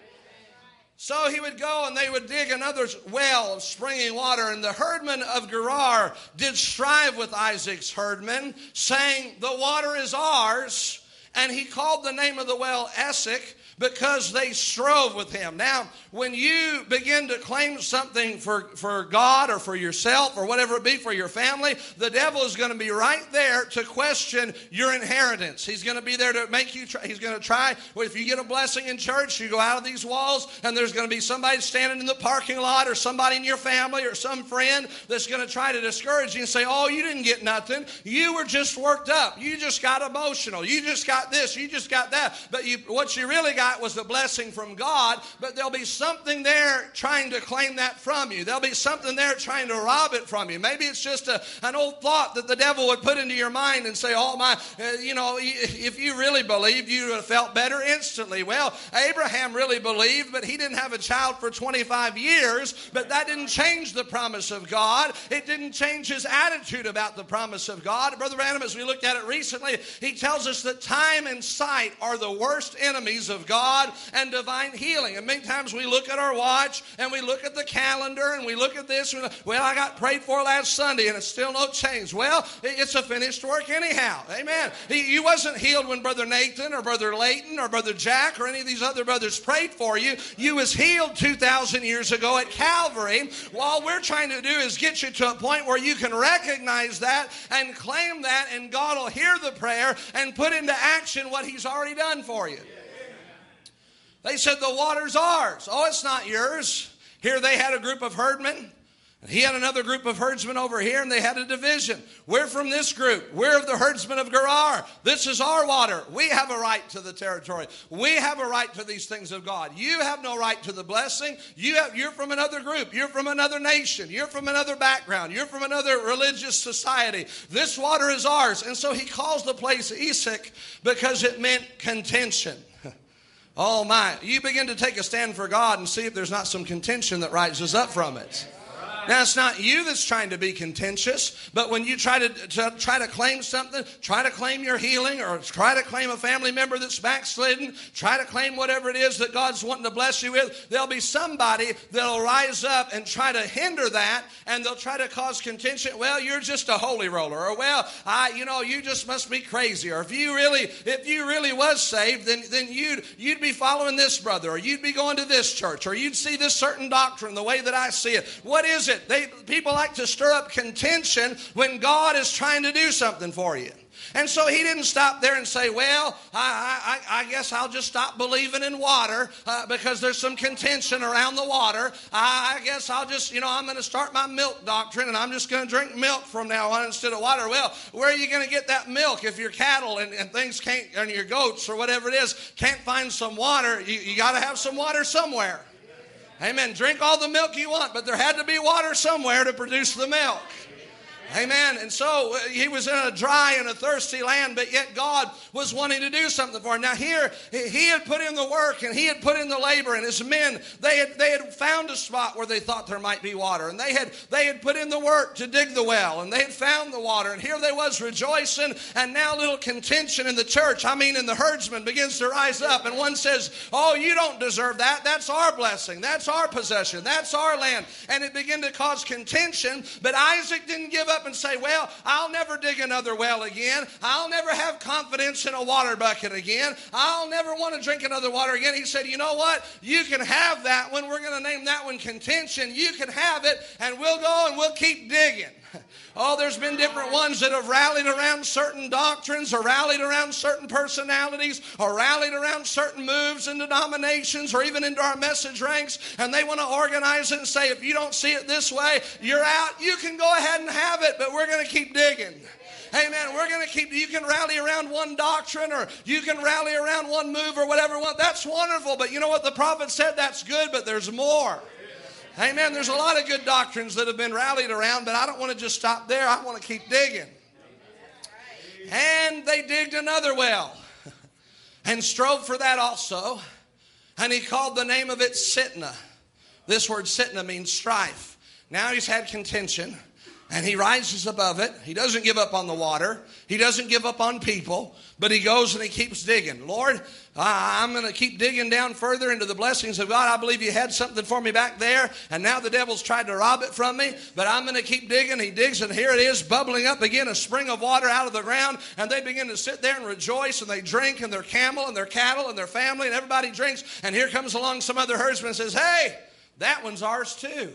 So he would go, and they would dig another well of springing water. And the herdmen of Gerar did strive with Isaac's herdmen, saying, the water is ours, And he called the name of the well Essek because they strove with him. Now, when you begin to claim something for God or for yourself or whatever it be for your family, the devil is going to be right there to question your inheritance. He's going to be there to make you try. He's going to try. Well, if you get a blessing in church, you go out of these walls and there's going to be somebody standing in the parking lot or somebody in your family or some friend that's going to try to discourage you and say, oh, you didn't get nothing. You were just worked up. You just got emotional. You just got this. You just got that. But what you really got was the blessing from God, but there'll be something there trying to claim that from you. There'll be something there trying to rob it from you. Maybe it's just an old thought that the devil would put into your mind and say, oh my, if you really believed, you would have felt better instantly. Well, Abraham really believed, but he didn't have a child for 25 years, but that didn't change the promise of God. It didn't change his attitude about the promise of God. Brother Branham, as we looked at it recently, he tells us that time and sight are the worst enemies of God and divine healing. And many times we look at our watch and we look at the calendar and we look at this. And well, I got prayed for last Sunday and it's still no change. Well, it's a finished work anyhow. Amen. You wasn't healed when Brother Nathan or Brother Layton or Brother Jack or any of these other brothers prayed for you. You was healed 2,000 years ago at Calvary. All we're trying to do is get you to a point where you can recognize that and claim that, and God will hear the prayer and put into action what he's already done for you. They said the water's ours. Oh, it's not yours. Here they had a group of herdmen. He had another group of herdsmen over here, and they had a division. We're from this group. We're of the herdsmen of Gerar. This is our water. We have a right to the territory. We have a right to these things of God. You have no right to the blessing. You're from another group. You're from another nation. You're from another background. You're from another religious society. This water is ours. And so he calls the place Essek because it meant contention. Oh my, you begin to take a stand for God and see if there's not some contention that rises up from it. Now, it's not you that's trying to be contentious, but when you try to claim something, try to claim your healing, or try to claim a family member that's backslidden, try to claim whatever it is that God's wanting to bless you with, there'll be somebody that'll rise up and try to hinder that, and they'll try to cause contention. Well, you're just a holy roller, or well, you just must be crazy, or if you really was saved, then you'd be following this brother, or you'd be going to this church, or you'd see this certain doctrine the way that I see it. What is it? People like to stir up contention when God is trying to do something for you. And so he didn't stop there and say, well, I guess I'll just stop believing in water because there's some contention around the water. I guess I'll just, I'm going to start my milk doctrine and I'm just going to drink milk from now on instead of water. Well, where are you going to get that milk if your cattle and things can't, and your goats or whatever it is, can't find some water? You got to have some water somewhere. Amen. Drink all the milk you want, but there had to be water somewhere to produce the milk. Amen. And so he was in a dry and a thirsty land, but yet God was wanting to do something for him. Now here, he had put in the work and he had put in the labor, and his men, they had found a spot where they thought there might be water, and they had put in the work to dig the well, and they had found the water, and here they was rejoicing, and now little contention in the church, in the herdsmen begins to rise up, and one says, oh, you don't deserve that. That's our blessing. That's our possession. That's our land. And it began to cause contention, but Isaac didn't give up and say, well, I'll never dig another well again. I'll never have confidence in a water bucket again. I'll never want to drink another water again. He said, you know what? You can have that one. We're going to name that one contention. You can have it, and we'll go and we'll keep digging. Oh, there's been different ones that have rallied around certain doctrines, or rallied around certain personalities, or rallied around certain moves and denominations, or even into our message ranks, and they want to organize it and say, if you don't see it this way, you're out. You can go ahead and have it, but we're going to keep digging. Amen. We're going to keep, you can rally around one doctrine, or you can rally around one move or whatever. That's wonderful, but you know what the prophet said? That's good, but there's more. Amen. There's a lot of good doctrines that have been rallied around, but I don't want to just stop there. I want to keep digging. And they digged another well and strove for that also. And he called the name of it Sitnah. This word Sitnah means strife. Now he's had contention. And he rises above it. He doesn't give up on the water. He doesn't give up on people. But he goes and he keeps digging. Lord, I'm going to keep digging down further into the blessings of God. I believe you had something for me back there. And now the devil's tried to rob it from me. But I'm going to keep digging. He digs and here it is bubbling up again, a spring of water out of the ground. And they begin to sit there and rejoice. And they drink, and their camel and their cattle and their family and everybody drinks. And here comes along some other herdsman and says, hey, that one's ours too.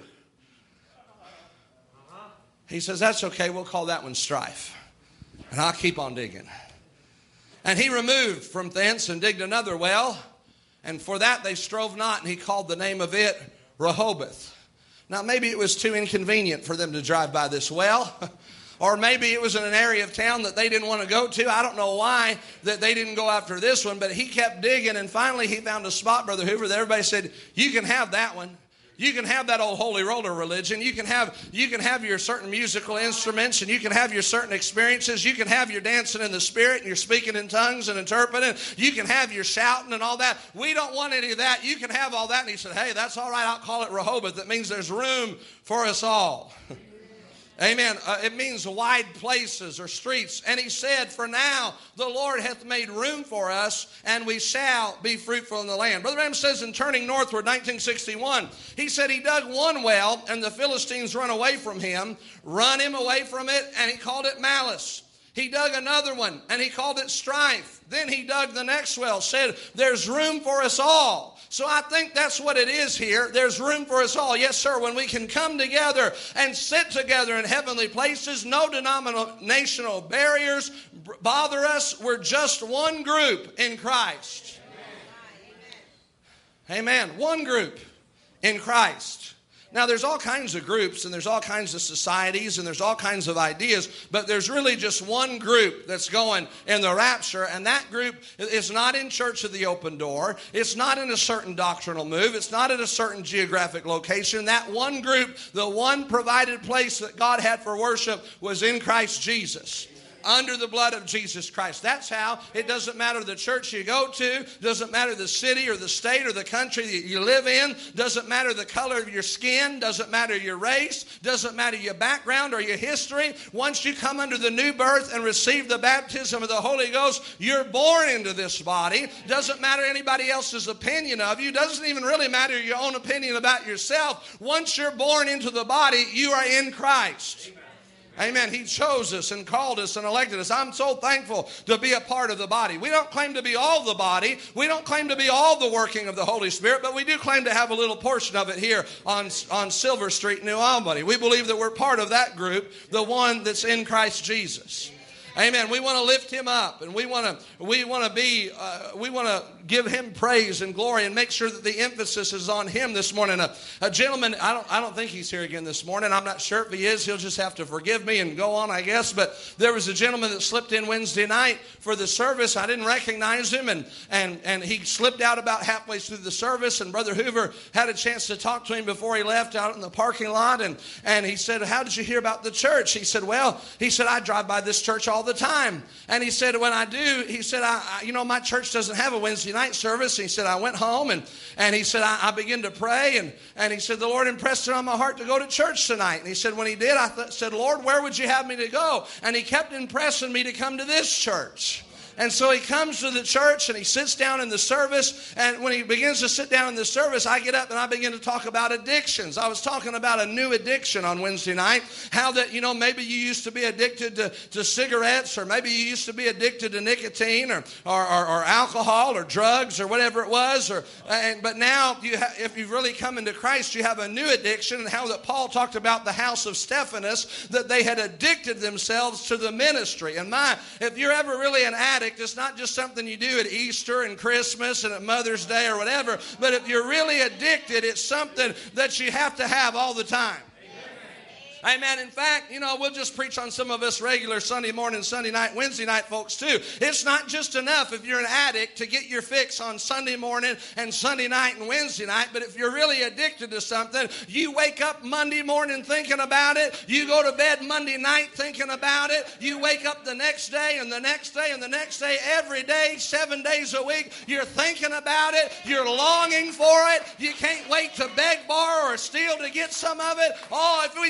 He says, that's okay, we'll call that one Strife. And I'll keep on digging. And he removed from thence and digged another well. And for that they strove not, and he called the name of it Rehoboth. Now maybe it was too inconvenient for them to drive by this well. Or maybe it was in an area of town that they didn't want to go to. I don't know why that they didn't go after this one. But he kept digging, and finally he found a spot, Brother Hoover, that everybody said, you can have that one. You can have that old holy roller religion. You can have your certain musical instruments, and you can have your certain experiences. You can have your dancing in the Spirit, and your speaking in tongues and interpreting. You can have your shouting and all that. We don't want any of that. You can have all that. And he said, hey, that's all right. I'll call it Rehoboth. That means there's room for us all. Amen. It means wide places or streets. And he said, for now the Lord hath made room for us, and we shall be fruitful in the land. Brother Branham says in Turning Northward, 1961, he said he dug one well, and the Philistines run away from him, run him away from it, and he called it Malice. He dug another one, and he called it Strife. Then he dug the next well, said, there's room for us all. So I think that's what it is here. There's room for us all. Yes, sir, when we can come together and sit together in heavenly places, no denominational barriers bother us. We're just one group in Christ. Amen. One group in Christ. Now, there's all kinds of groups, and there's all kinds of societies, and there's all kinds of ideas, but there's really just one group that's going in the rapture, and that group is not in Church of the Open Door. It's not in a certain doctrinal move. It's not at a certain geographic location. That one group, the one provided place that God had for worship was in Christ Jesus. Under the blood of Jesus Christ. That's how. It doesn't matter the church you go to. Doesn't matter the city or the state or the country that you live in. Doesn't matter the color of your skin. Doesn't matter your race. Doesn't matter your background or your history. Once you come under the new birth and receive the baptism of the Holy Ghost, you're born into this body. Doesn't matter anybody else's opinion of you. Doesn't even really matter your own opinion about yourself. Once you're born into the body, you are in Christ. Amen. He chose us and called us and elected us. I'm so thankful to be a part of the body. We don't claim to be all the body. We don't claim to be all the working of the Holy Spirit, but we do claim to have a little portion of it here on Silver Street in New Albany. We believe that we're part of that group, the one that's in Christ Jesus. Amen. We want to lift him up, and we want to give him praise and glory, and make sure that the emphasis is on him this morning. A gentleman, I don't think he's here again this morning. I'm not sure if he is. He'll just have to forgive me and go on, I guess. But there was a gentleman that slipped in Wednesday night for the service. I didn't recognize him, and he slipped out about halfway through the service. And Brother Hoover had a chance to talk to him before he left out in the parking lot. And he said, "How did you hear about the church?" He said, "Well," he said, "I drive by this church all the time." And he said, "When I do," he said, my church doesn't have a Wednesday night service." And he said, "I went home and he said, I began to pray, and he said, the Lord impressed it on my heart to go to church tonight." And he said, when he did, I said, "Lord, where would you have me to go?" And he kept impressing me to come to this church. And so he comes to the church and he sits down in the service. And when he begins to sit down in the service, I get up and I begin to talk about addictions. I was talking about a new addiction on Wednesday night. How that, maybe you used to be addicted to cigarettes, or maybe you used to be addicted to nicotine or alcohol or drugs or whatever it was. But now, if you've really come into Christ, you have a new addiction. And how that Paul talked about the house of Stephanus, that they had addicted themselves to the ministry. And if you're ever really an addict, it's not just something you do at Easter and Christmas and at Mother's Day or whatever, but if you're really addicted, it's something that you have to have all the time. Amen. In fact, we'll just preach on some of us regular Sunday morning, Sunday night, Wednesday night folks too. It's not just enough if you're an addict to get your fix on Sunday morning and Sunday night and Wednesday night. But if you're really addicted to something, you wake up Monday morning thinking about it. You go to bed Monday night thinking about it. You wake up the next day and the next day and the next day, every day, 7 days a week. You're thinking about it. You're longing for it. You can't wait to beg, borrow, or steal to get some of it. Oh, if we felt that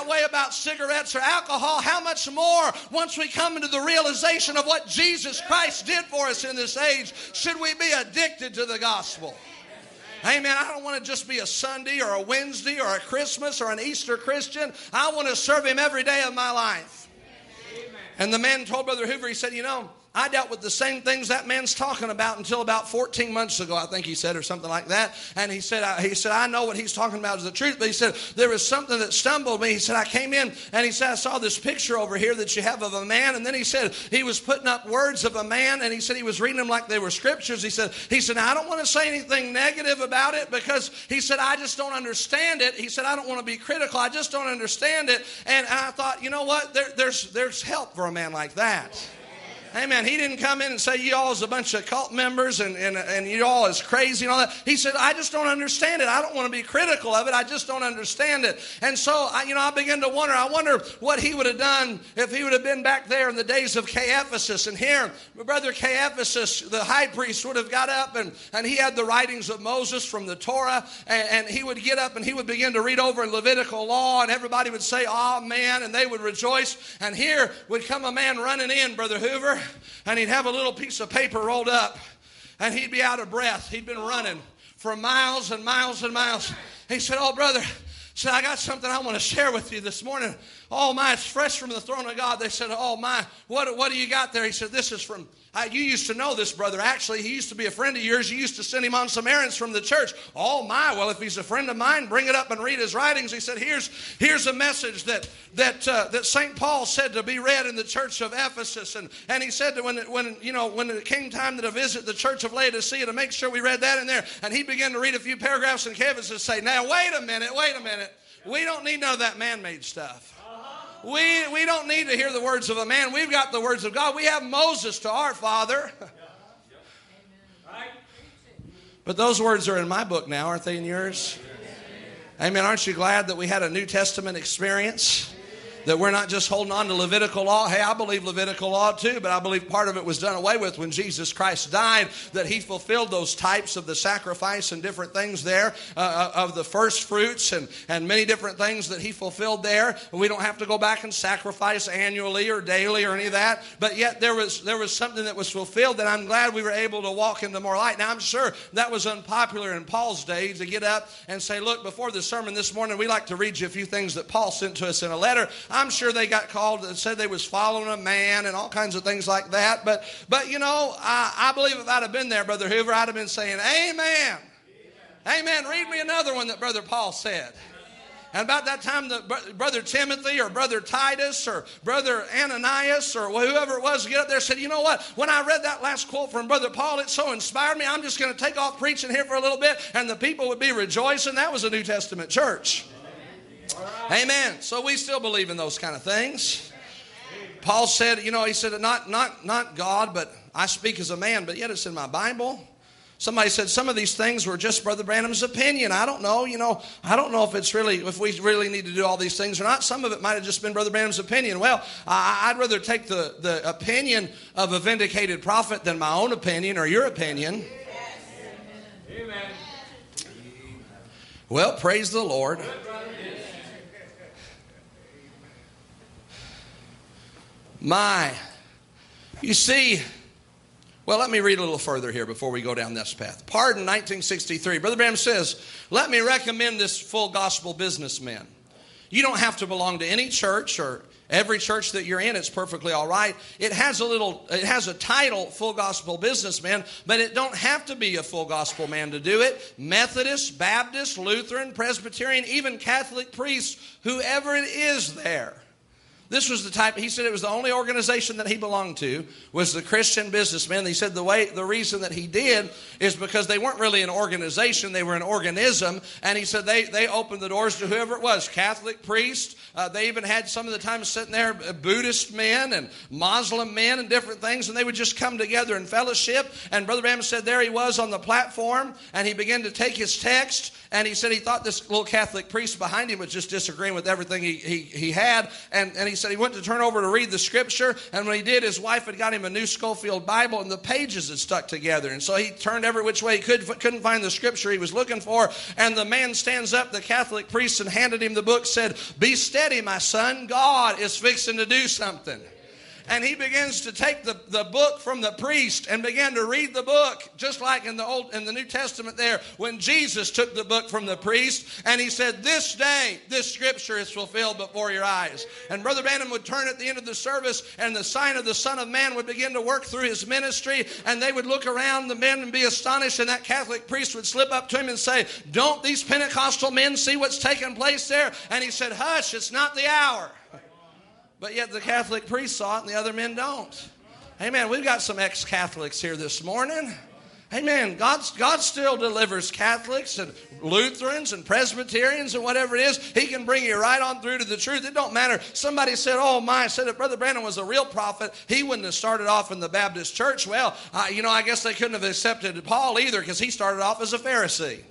that way about cigarettes or alcohol, how much more once we come into the realization of what Jesus Christ did for us in this age, should we be addicted to the gospel? Amen. I don't want to just be a Sunday or a Wednesday or a Christmas or an Easter Christian. I want to serve Him every day of my life. And the man told Brother Hoover, he said, you know, I dealt with the same things that man's talking about until about 14 months ago, I think he said, or something like that. And he said, I know what he's talking about is the truth. But he said, there was something that stumbled me. He said, I came in and he said, I saw this picture over here that you have of a man. And then he said, he was putting up words of a man. And he said, he was reading them like they were scriptures. He said, now, I don't want to say anything negative about it because he said, I just don't understand it. He said, I don't want to be critical. I just don't understand it. And I thought, you know what? There's help for a man like that. Amen. He didn't come in and say, you all is a bunch of cult members and you all is crazy and all that. He said, I just don't understand it. I don't want to be critical of it. I just don't understand it. And so, I began to wonder, I wonder what he would have done if he would have been back there in the days of Caiaphas. And here, Brother Caiaphas, the high priest, would have got up and he had the writings of Moses from the Torah. And he would get up and he would begin to read over Levitical law. And everybody would say, amen. And they would rejoice. And here would come a man running in, Brother Hoover. And he'd have a little piece of paper rolled up. And he'd be out of breath. He'd been running for miles and miles and miles. He said, brother, I got something I want to share with you this morning. Oh, my, it's fresh from the throne of God. They said, oh, my, what do you got there? He said, this is from, you used to know this brother. Actually, he used to be a friend of yours. You used to send him on some errands from the church. Oh, my, well, if he's a friend of mine, bring it up and read his writings. He said, here's a message that St. Paul said to be read in the church of Ephesus. And he said that when it came time to visit the church of Laodicea, to make sure we read that in there. And he began to read a few paragraphs and Caiaphas would say, now, wait a minute. We don't need none of that man-made stuff. We don't need to hear the words of a man. We've got the words of God. We have Moses to our father. But those words are in my book now, aren't they in yours? Amen. Aren't you glad that we had a New Testament experience? That we're not just holding on to Levitical law. Hey, I believe Levitical law too, but I believe part of it was done away with when Jesus Christ died, that He fulfilled those types of the sacrifice and different things there, of the first fruits and many different things that He fulfilled there. We don't have to go back and sacrifice annually or daily or any of that, but yet there was something that was fulfilled that I'm glad we were able to walk into more light. Now, I'm sure that was unpopular in Paul's day to get up and say, look, before the sermon this morning, we like to read you a few things that Paul sent to us in a letter. I'm sure they got called and said they was following a man and all kinds of things like that. But I believe if I'd have been there, Brother Hoover, I'd have been saying, amen. Amen. Read me another one that Brother Paul said. And about that time, Brother Timothy or Brother Titus or Brother Ananias or whoever it was get up there and said, you know what? When I read that last quote from Brother Paul, it so inspired me. I'm just going to take off preaching here for a little bit. And the people would be rejoicing. That was a New Testament church. Amen. So we still believe in those kind of things. Paul said, he said, not God, but I speak as a man, but yet it's in my Bible. Somebody said some of these things were just Brother Branham's opinion. I don't know, I don't know if we really need to do all these things or not. Some of it might have just been Brother Branham's opinion. Well, I'd rather take the opinion of a vindicated prophet than my own opinion or your opinion. Amen. Well, praise the Lord. You see, well, let me read a little further here before we go down this path. Pardon, 1963. Brother Branham says, let me recommend this full gospel businessman. You don't have to belong to any church or every church that you're in. It's perfectly all right. It has a title, full gospel businessman, but it don't have to be a full gospel man to do it. Methodist, Baptist, Lutheran, Presbyterian, even Catholic priests, whoever it is there. This was the type, he said it was the only organization that he belonged to was the Christian businessmen. He said the reason that he did is because they weren't really an organization, they were an organism. And he said they opened the doors to whoever it was, Catholic priests. They even had some of the time sitting there Buddhist men and Muslim men and different things. And they would just come together in fellowship. And Brother Branham said there he was on the platform and he began to take his text. And he said he thought this little Catholic priest behind him was just disagreeing with everything he had. And he said he went to turn over to read the scripture, and when he did, his wife had got him a new Schofield Bible, and the pages had stuck together. And so he turned every which way he couldn't find the scripture he was looking for, and the man stands up, the Catholic priest, and handed him the book, said, "Be steady, my son. God is fixing to do something." And he begins to take the book from the priest and began to read the book, just like in the New Testament there, when Jesus took the book from the priest, and he said, "This day, this scripture is fulfilled before your eyes." And Brother Branham would turn at the end of the service, and the sign of the Son of Man would begin to work through his ministry, and they would look around the men and be astonished, and that Catholic priest would slip up to him and say, "Don't these Pentecostal men see what's taking place there?" And he said, "Hush, it's not the hour." But yet the Catholic priest saw it and the other men don't. Amen. We've got some ex-Catholics here this morning. Amen. God still delivers Catholics and Lutherans and Presbyterians and whatever it is. He can bring you right on through to the truth. It don't matter. Somebody said, said if Brother Branham was a real prophet, he wouldn't have started off in the Baptist church. Well, I guess they couldn't have accepted Paul either, because he started off as a Pharisee.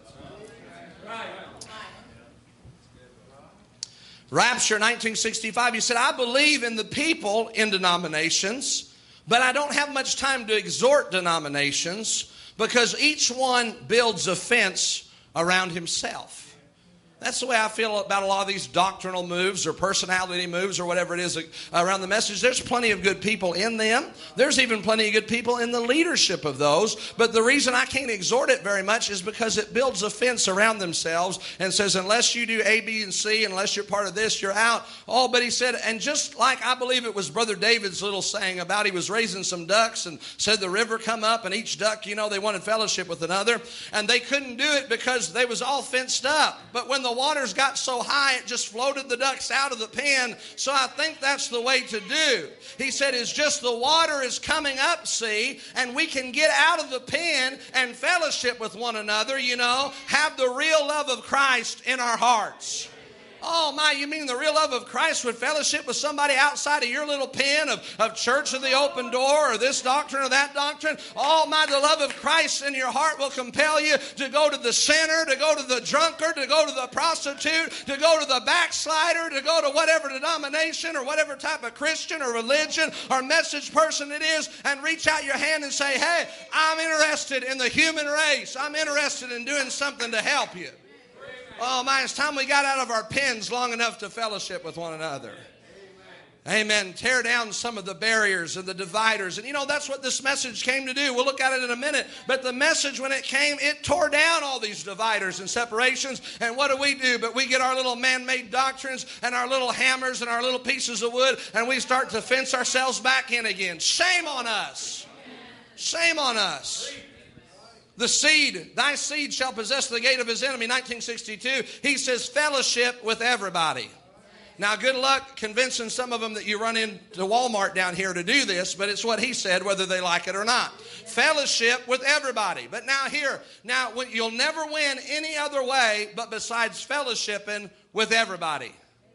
Rapture, 1965, he said, "I believe in the people in denominations, but I don't have much time to exhort denominations because each one builds a fence around himself." That's the way I feel about a lot of these doctrinal moves or personality moves or whatever it is around the message. There's plenty of good people in them. There's even plenty of good people in the leadership of those. But the reason I can't exhort it very much is because it builds a fence around themselves and says, unless you do A, B, and C, unless you're part of this, you're out. But he said, and just like I believe it was Brother David's little saying about he was raising some ducks and said the river come up, and each duck, they wanted fellowship with another. And they couldn't do it because they was all fenced up. But when the waters got so high, it just floated the ducks out of the pen. So I think that's the way to do. He said, it's just the water is coming up, see, and we can get out of the pen and fellowship with one another, have the real love of Christ in our hearts. Oh my, you mean the real love of Christ would fellowship with somebody outside of your little pen of Church of the Open Door or this doctrine or that doctrine? Oh my, the love of Christ in your heart will compel you to go to the sinner, to go to the drunkard, to go to the prostitute, to go to the backslider, to go to whatever denomination or whatever type of Christian or religion or message person it is, and reach out your hand and say, "Hey, I'm interested in the human race. I'm interested in doing something to help you." Oh, my, it's time we got out of our pens long enough to fellowship with one another. Amen. Tear down some of the barriers and the dividers. And that's what this message came to do. We'll look at it in a minute. But the message, when it came, it tore down all these dividers and separations. And what do? But we get our little man-made doctrines and our little hammers and our little pieces of wood, and we start to fence ourselves back in again. Shame on us. Shame on us. The seed, thy seed shall possess the gate of his enemy, 1962. He says fellowship with everybody. Now, good luck convincing some of them that you run into Walmart down here to do this, but it's what he said, whether they like it or not. Fellowship with everybody. But now you'll never win any other way but besides fellowshipping with everybody.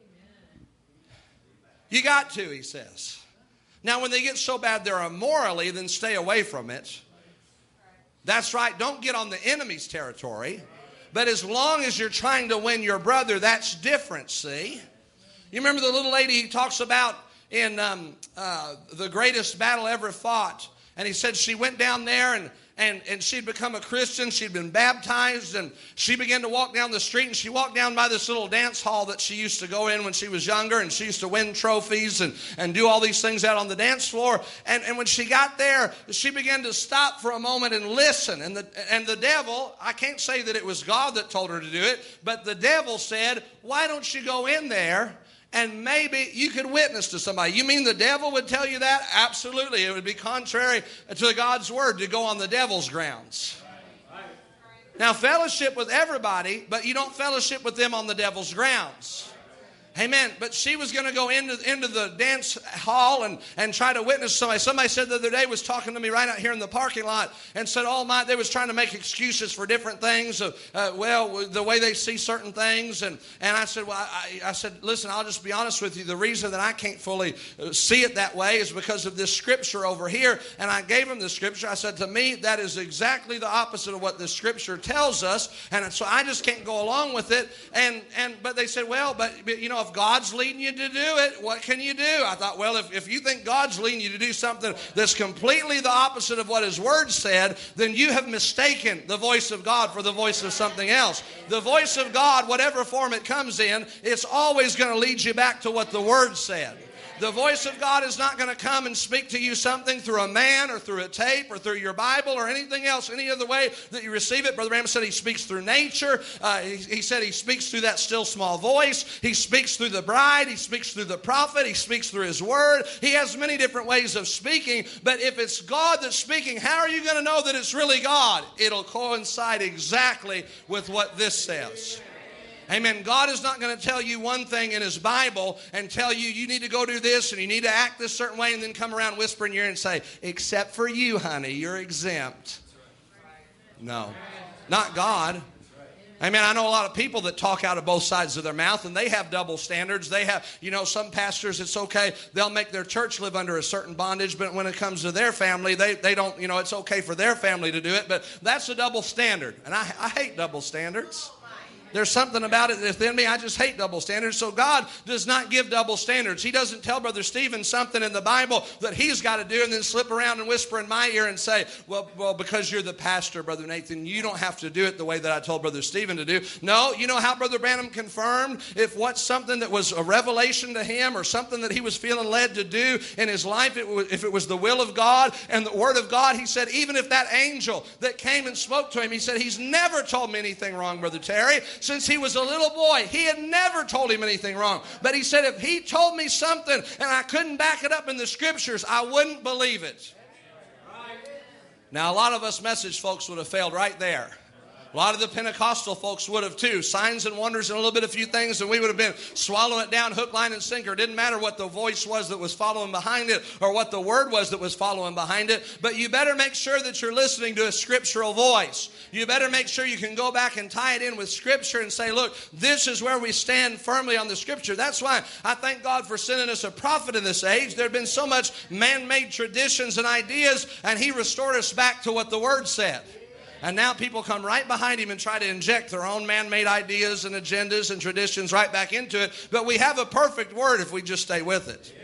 You got to, he says. Now, when they get so bad they're immorally, then stay away from it. That's right. Don't get on the enemy's territory. But as long as you're trying to win your brother, that's different, see? You remember the little lady he talks about in The Greatest Battle Ever Fought? And he said she went down there and she'd become a Christian. She'd been baptized, and she began to walk down the street, and she walked down by this little dance hall that she used to go in when she was younger, and she used to win trophies and do all these things out on the dance floor. And when she got there, she began to stop for a moment and listen. And the devil, I can't say that it was God that told her to do it, but the devil said, "Why don't you go in there and maybe you could witness to somebody?" You mean the devil would tell you that? Absolutely. It would be contrary to God's word to go on the devil's grounds. Now, fellowship with everybody, but you don't fellowship with them on the devil's grounds. Amen. But she was going to go into the dance hall and try to witness to somebody. Somebody said the other day, was talking to me right out here in the parking lot, and said, they was trying to make excuses for different things, the way they see certain things. And I said, I said, listen, I'll just be honest with you. The reason that I can't fully see it that way is because of this scripture over here. And I gave him the scripture. I said, to me, that is exactly the opposite of what the scripture tells us. And so I just can't go along with it. But they said, but if God's leading you to do it, what can you do? I thought, well, if you think God's leading you to do something that's completely the opposite of what His Word said, then you have mistaken the voice of God for the voice of something else. The voice of God, whatever form it comes in, it's always going to lead you back to what the Word said. The voice of God is not going to come and speak to you something through a man or through a tape or through your Bible or anything else, any other way that you receive it. Brother Branham said He speaks through nature. He said He speaks through that still small voice. He speaks through the bride. He speaks through the prophet. He speaks through His Word. He has many different ways of speaking. But if it's God that's speaking, how are you going to know that it's really God? It'll coincide exactly with what this says. Amen. God is not going to tell you one thing in His Bible and tell you you need to go do this and you need to act this certain way and then come around whispering in your ear and say, except for you, honey, you're exempt. No, not God. Amen. I know a lot of people that talk out of both sides of their mouth and they have double standards. They have, some pastors, it's okay. They'll make their church live under a certain bondage, but when it comes to their family, they don't, it's okay for their family to do it, but that's a double standard. And I hate double standards. There's something about it within me. I just hate double standards. So God does not give double standards. He doesn't tell Brother Stephen something in the Bible that he's got to do and then slip around and whisper in my ear and say, well, because you're the pastor, Brother Nathan, you don't have to do it the way that I told Brother Stephen to do. No, you know how Brother Branham confirmed if what's something that was a revelation to him or something that he was feeling led to do in his life, if it was the will of God and the Word of God, he said, even if that angel that came and spoke to him, he said, he's never told me anything wrong, Brother Terry. Since he was a little boy, he had never told him anything wrong. But he said, if he told me something and I couldn't back it up in the Scriptures, I wouldn't believe it. Now, a lot of us message folks would have failed right there. A lot of the Pentecostal folks would have too. Signs and wonders and a little bit of few things, and we would have been swallowing it down hook, line, and sinker. It didn't matter what the voice was that was following behind it or what the word was that was following behind it. But you better make sure that you're listening to a scriptural voice. You better make sure you can go back and tie it in with Scripture and say, look, this is where we stand firmly on the Scripture. That's why I thank God for sending us a prophet in this age. There have been so much man-made traditions and ideas, and He restored us back to what the Word said. And now people come right behind Him and try to inject their own man-made ideas and agendas and traditions right back into it. But we have a perfect Word if we just stay with it.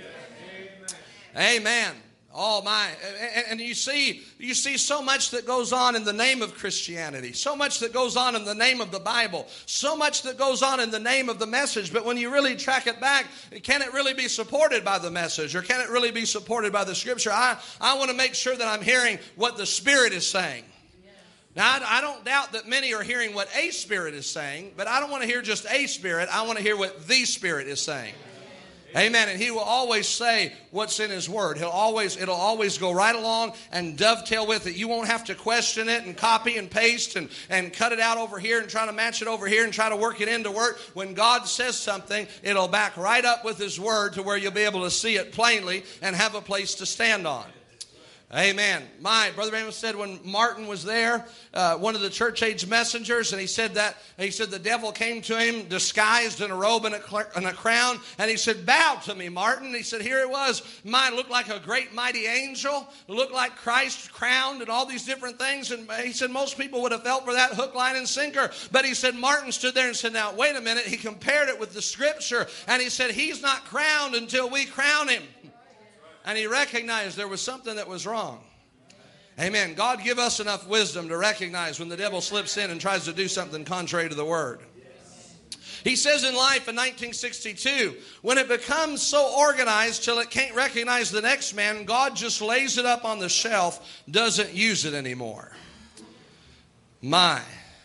Amen. Oh my. And you see so much that goes on in the name of Christianity. So much that goes on in the name of the Bible. So much that goes on in the name of the message. But when you really track it back, can it really be supported by the message? Or can it really be supported by the Scripture? I want to make sure that I'm hearing what the Spirit is saying. Now, I don't doubt that many are hearing what a Spirit is saying, but I don't want to hear just a Spirit. I want to hear what the Spirit is saying. Amen. And He will always say what's in His Word. It'll always go right along and dovetail with it. You won't have to question it and copy and paste and cut it out over here and try to match it over here and try to work it into work. When God says something, it'll back right up with His Word to where you'll be able to see it plainly and have a place to stand on. Amen. My Brother Branham said when Martin was there, one of the church age messengers, and he said the devil came to him disguised in a robe and a crown, and he said, bow to me, Martin. And he said, here it was. Mine looked like a great mighty angel, looked like Christ crowned and all these different things. And he said most people would have felt for that hook, line, and sinker. But he said Martin stood there and said, now wait a minute. He compared it with the Scripture, and he said he's not crowned until we crown him. And he recognized there was something that was wrong. Amen. God give us enough wisdom to recognize when the devil slips in and tries to do something contrary to the Word. He says in life in 1962, when it becomes so organized till it can't recognize the next man, God just lays it up on the shelf, doesn't use it anymore. My.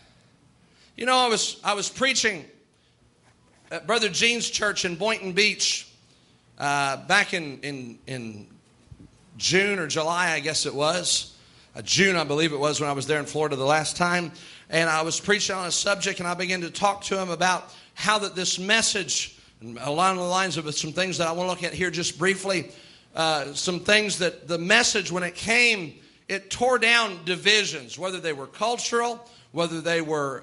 I was preaching at Brother Gene's church in Boynton Beach back in June or July, I guess it was. June, I believe it was, when I was there in Florida the last time. And I was preaching on a subject, and I began to talk to him about how that this message, along the lines of some things that I want to look at here just briefly, some things that the message, when it came It tore down divisions, whether they were cultural, whether they were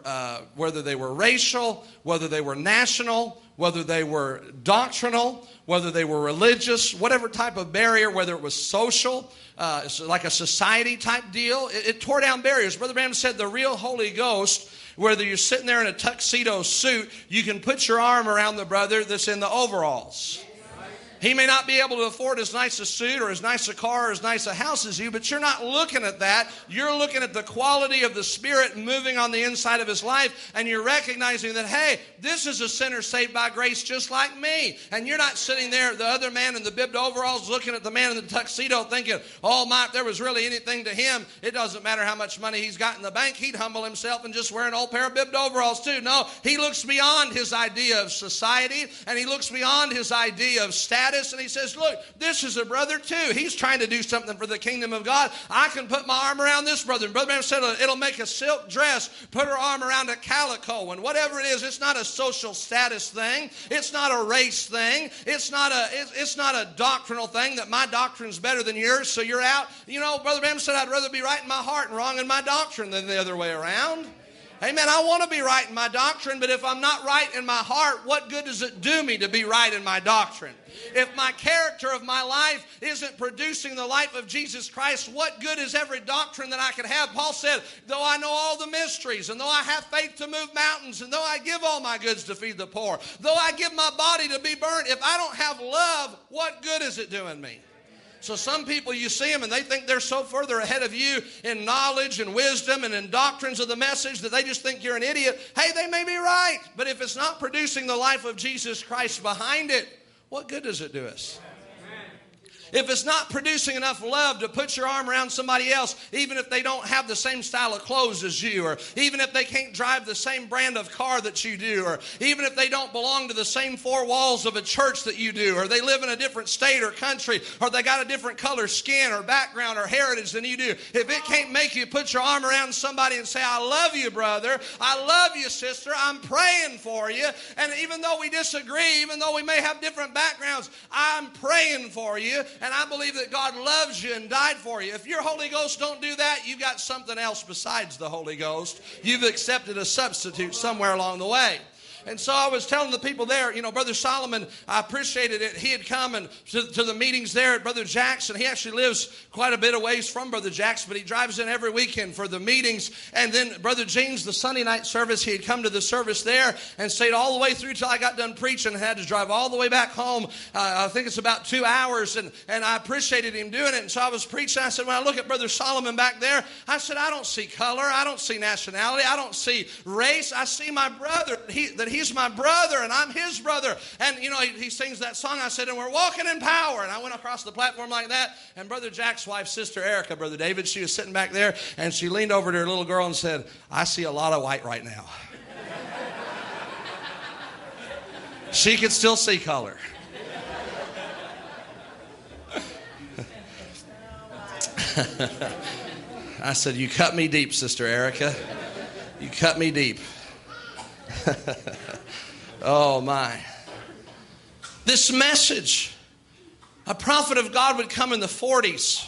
racial, whether they were national, whether they were doctrinal, whether they were religious, whatever type of barrier, whether it was social, like a society type deal. It tore down barriers. Brother Branham said the real Holy Ghost, whether you're sitting there in a tuxedo suit, you can put your arm around the brother that's in the overalls. He may not be able to afford as nice a suit or as nice a car or as nice a house as you, but you're not looking at that. You're looking at the quality of the Spirit moving on the inside of his life, and you're recognizing that, hey, this is a sinner saved by grace just like me. And you're not sitting there, the other man in the bibbed overalls, looking at the man in the tuxedo thinking, oh my, if there was really anything to him, it doesn't matter how much money he's got in the bank, he'd humble himself and just wear an old pair of bibbed overalls too. No, he looks beyond his idea of society, and he looks beyond his idea of status. And he says, look, this is a brother too. He's trying to do something for the kingdom of God. I can put my arm around this brother. And Brother Branham said it'll make a silk dress. Put her arm around a calico. And whatever it is, it's not a social status thing. It's not a race thing. It's not a doctrinal thing that my doctrine's better than yours, so you're out. You know, Brother Branham said, I'd rather be right in my heart and wrong in my doctrine than the other way around. Amen. I want to be right in my doctrine, but if I'm not right in my heart, what good does it do me to be right in my doctrine? If my character of my life isn't producing the life of Jesus Christ, what good is every doctrine that I could have? Paul said, though I know all the mysteries, and though I have faith to move mountains, and though I give all my goods to feed the poor, though I give my body to be burnt, if I don't have love, what good is it doing me? So some people, you see them and they think they're so further ahead of you in knowledge and wisdom and in doctrines of the message that they just think you're an idiot. Hey, they may be right, but if it's not producing the life of Jesus Christ behind it, what good does it do us? If it's not producing enough love to put your arm around somebody else, even if they don't have the same style of clothes as you, or even if they can't drive the same brand of car that you do, or even if they don't belong to the same four walls of a church that you do, or they live in a different state or country, or they got a different color skin or background or heritage than you do, if it can't make you put your arm around somebody and say, I love you, brother, I love you, sister, I'm praying for you, and even though we disagree, even though we may have different backgrounds, I'm praying for you, and I believe that God loves you and died for you. If your Holy Ghost don't do that, you've got something else besides the Holy Ghost. You've accepted a substitute somewhere along the way. And so I was telling the people there, you know, Brother Solomon, I appreciated it. He had come and to the meetings there at Brother Jackson. He actually lives quite a bit of ways from Brother Jackson, but he drives in every weekend for the meetings. And then Brother James, the Sunday night service, he had come to the service there and stayed all the way through till I got done preaching and had to drive all the way back home. I think it's about 2 hours, and I appreciated him doing it. And so I was preaching. I said, when I look at Brother Solomon back there, I said, I don't see color. I don't see nationality. I don't see race. I see my brother, that he's my brother and I'm his brother. And you know, he sings that song. I said, and we're walking in power. And I went across the platform like that, and Brother Jack's wife, Sister Erica, Brother David, she was sitting back there, and she leaned over to her little girl and said, I see a lot of white right now. She could still see color. I said, you cut me deep, Sister Erica. You cut me deep. Oh my. This message, a prophet of God would come in the 40s.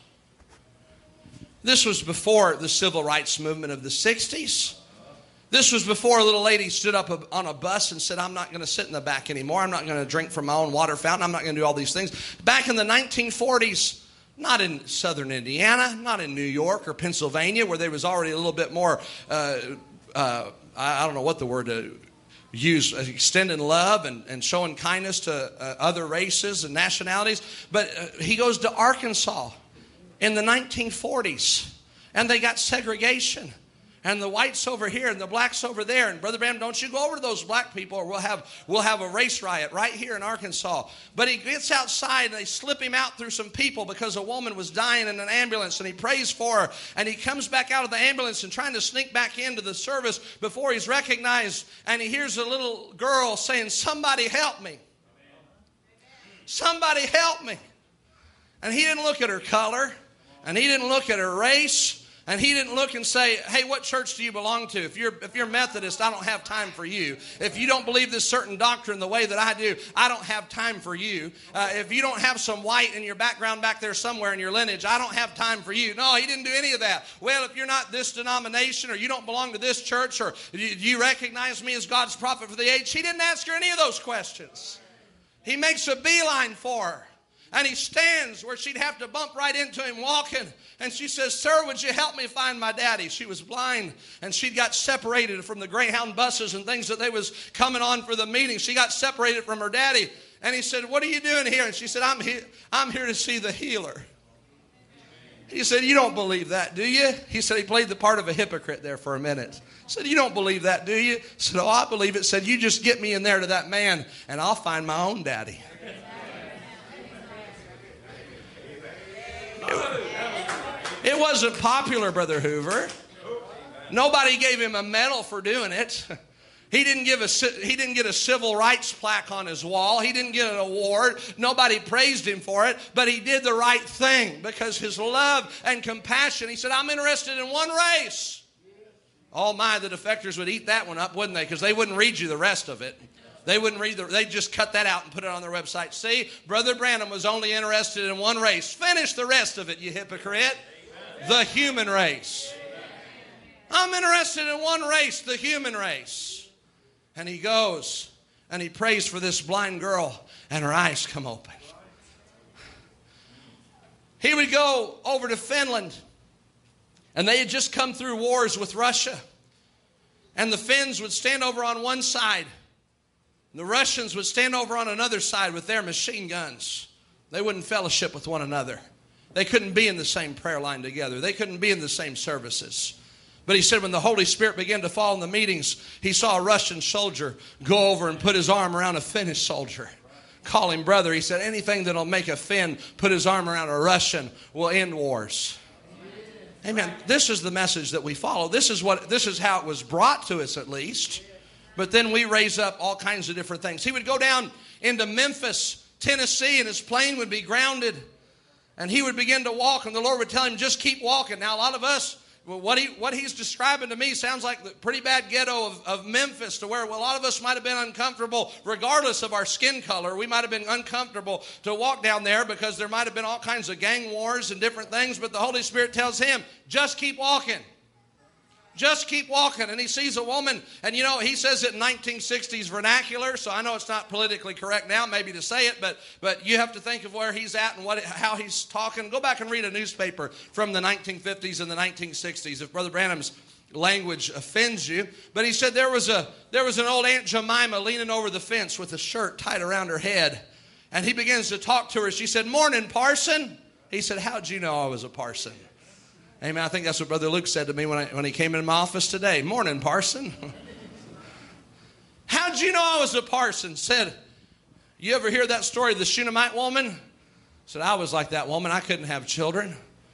This was before the civil rights movement of the 60s. This was before a little lady stood up on a bus and said, I'm not going to sit in the back anymore. I'm not going to drink from my own water fountain. I'm not going to do all these things. Back in the 1940s, not in southern Indiana, not in New York or Pennsylvania, where there was already a little bit more, I don't know what the word to use, extending love and showing kindness to other races and nationalities. But he goes to Arkansas in the 1940s, and they got segregation. And the whites over here and the blacks over there. And Brother Branham, don't you go over to those black people, or we'll have a race riot right here in Arkansas. But he gets outside and they slip him out through some people because a woman was dying in an ambulance, and he prays for her. And he comes back out of the ambulance and trying to sneak back into the service before he's recognized. And he hears a little girl saying, somebody help me. Somebody help me. And he didn't look at her color, and he didn't look at her race. And he didn't look and say, hey, what church do you belong to? If you're Methodist, I don't have time for you. If you don't believe this certain doctrine the way that I do, I don't have time for you. If you don't have some white in your background back there somewhere in your lineage, I don't have time for you. No, he didn't do any of that. Well, if you're not this denomination, or you don't belong to this church, or do you recognize me as God's prophet for the age? He didn't ask her any of those questions. He makes a beeline for her. And he stands where she'd have to bump right into him walking. And she says, sir, would you help me find my daddy? She was blind, and she'd got separated from the Greyhound buses and things that they was coming on for the meeting. She got separated from her daddy. And he said, what are you doing here? And she said, I'm here to see the healer. He said, you don't believe that, do you? He said, he played the part of a hypocrite there for a minute. He said, you don't believe that, do you? He said, oh, I believe it. Said, you just get me in there to that man, and I'll find my own daddy. It wasn't popular, Brother Hoover. Nobody gave him a medal for doing it. He didn't get a civil rights plaque on his wall. He didn't get an award. Nobody praised him for it. But he did the right thing because his love and compassion. He said, I'm interested in one race. Oh my, the defectors would eat that one up, wouldn't they? Because they wouldn't read you the rest of it. They wouldn't read they'd just cut that out and put it on their website. See, Brother Branham was only interested in one race. Finish the rest of it, you hypocrite. The human race. I'm interested in one race, the human race. And he goes and he prays for this blind girl, and her eyes come open. He would go over to Finland, and they had just come through wars with Russia. And the Finns would stand over on one side. The Russians would stand over on another side with their machine guns. They wouldn't fellowship with one another. They couldn't be in the same prayer line together. They couldn't be in the same services. But he said when the Holy Spirit began to fall in the meetings, he saw a Russian soldier go over and put his arm around a Finnish soldier. Call him brother. He said anything that'll make a Finn put his arm around a Russian will end wars. Amen. This is the message that we follow. This is how it was brought to us, at least. But then we raise up all kinds of different things. He would go down into Memphis, Tennessee, and his plane would be grounded. And he would begin to walk, and the Lord would tell him, just keep walking. Now, a lot of us, what he's describing to me sounds like the pretty bad ghetto of Memphis, to where a lot of us might have been uncomfortable, regardless of our skin color. We might have been uncomfortable to walk down there because there might have been all kinds of gang wars and different things. But the Holy Spirit tells him, just keep walking. Just keep walking. And he sees a woman, and you know, he says it in 1960s vernacular, so I know it's not politically correct now maybe to say it, but you have to think of where he's at and how he's talking. Go back and read a newspaper from the 1950s and the 1960s if Brother Branham's language offends you. But he said there was an old Aunt Jemima leaning over the fence with a shirt tied around her head, and he begins to talk to her. She said, "Morning, parson." He said, "How'd you know I was a parson?" Amen. I think that's what Brother Luke said to me when he came into my office today. "Morning, parson." "How'd you know I was a parson?" Said, "You ever hear that story of the Shunammite woman?" Said, "I was like that woman. I couldn't have children."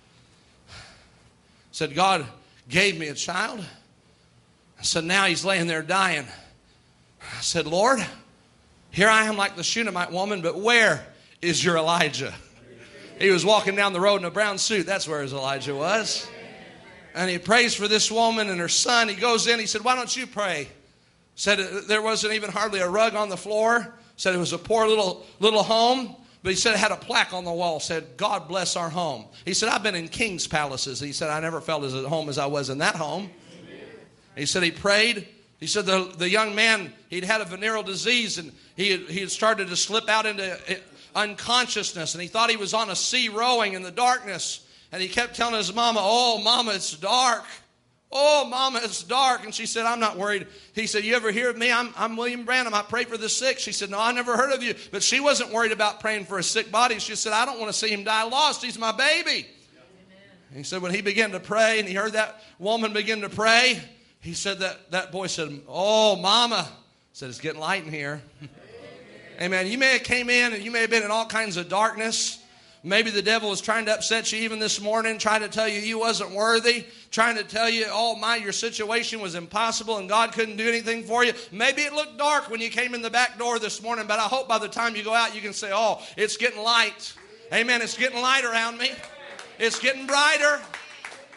Said, "God gave me a child." I said, "Now he's laying there dying." I said, "Lord, here I am like the Shunammite woman, but where is your Elijah?" He was walking down the road in a brown suit. That's where his Elijah was. And he prays for this woman and her son. He goes in. He said, "Why don't you pray?" Said there wasn't even hardly a rug on the floor. Said it was a poor little home. But he said it had a plaque on the wall. Said, "God bless our home." He said, "I've been in king's palaces." He said, "I never felt as at home as I was in that home." He said he prayed. He said the young man, he'd had a venereal disease, and he had started to slip out into unconsciousness, and he thought he was on a sea rowing in the darkness, and he kept telling his mama, "Oh, Mama, it's dark. Oh, Mama, it's dark." And she said, "I'm not worried." He said, "You ever hear of me? I'm William Branham. I pray for the sick." She said, "No, I never heard of you." But she wasn't worried about praying for a sick body. She said, "I don't want to see him die lost. He's my baby." And he said when he began to pray, and he heard that woman begin to pray, he said that boy said, "Oh, Mama," said, "It's getting light in here." Amen. You may have came in and you may have been in all kinds of darkness. Maybe the devil was trying to upset you even this morning, trying to tell you wasn't worthy, trying to tell you, your situation was impossible and God couldn't do anything for you. Maybe it looked dark when you came in the back door this morning, but I hope by the time you go out you can say, "Oh, it's getting light." Amen. It's getting light around me. It's getting brighter.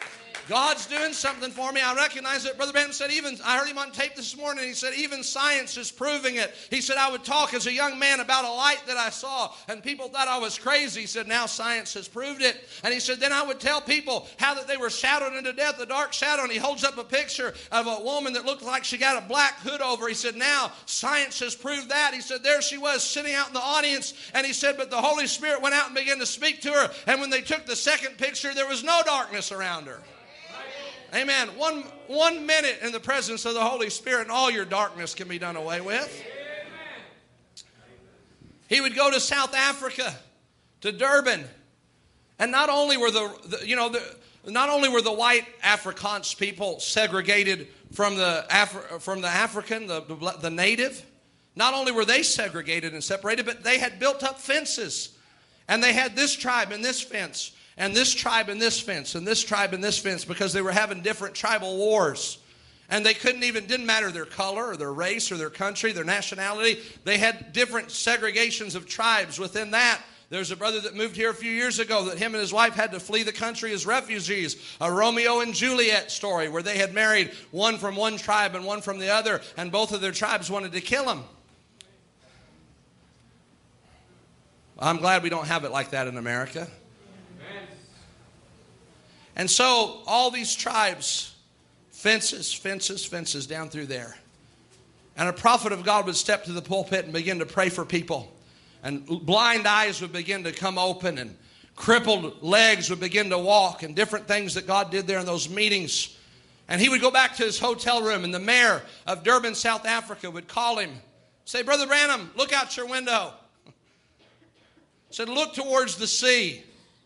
God's doing something for me. I recognize it. Brother Branham said, I heard him on tape this morning. He said, even science is proving it. He said, I would talk as a young man about a light that I saw, and people thought I was crazy. He said, now science has proved it. And he said, then I would tell people how that they were shadowed into death, a dark shadow. And he holds up a picture of a woman that looked like she got a black hood over. He said, now science has proved that. He said, there she was sitting out in the audience. And he said, but the Holy Spirit went out and began to speak to her. And when they took the second picture, there was no darkness around her. Amen. One minute in the presence of the Holy Spirit and all your darkness can be done away with. He would go to South Africa, to Durban, and not only were not only were the white Afrikaans people segregated from the African, the native, not only were they segregated and separated, but they had built up fences, and they had this tribe and this fence, and this tribe and this fence, and this tribe and this fence, because they were having different tribal wars. And they didn't matter their color or their race or their country, their nationality. They had different segregations of tribes within that. There's a brother that moved here a few years ago that him and his wife had to flee the country as refugees. A Romeo and Juliet story where they had married one from one tribe and one from the other, and both of their tribes wanted to kill him. I'm glad we don't have it like that in America. And so all these tribes, fences down through there. And a prophet of God would step to the pulpit and begin to pray for people. And blind eyes would begin to come open, and crippled legs would begin to walk, and different things that God did there in those meetings. And he would go back to his hotel room, and the mayor of Durban, South Africa would call him, say, Brother Branham, look out your window. Said, look towards the sea.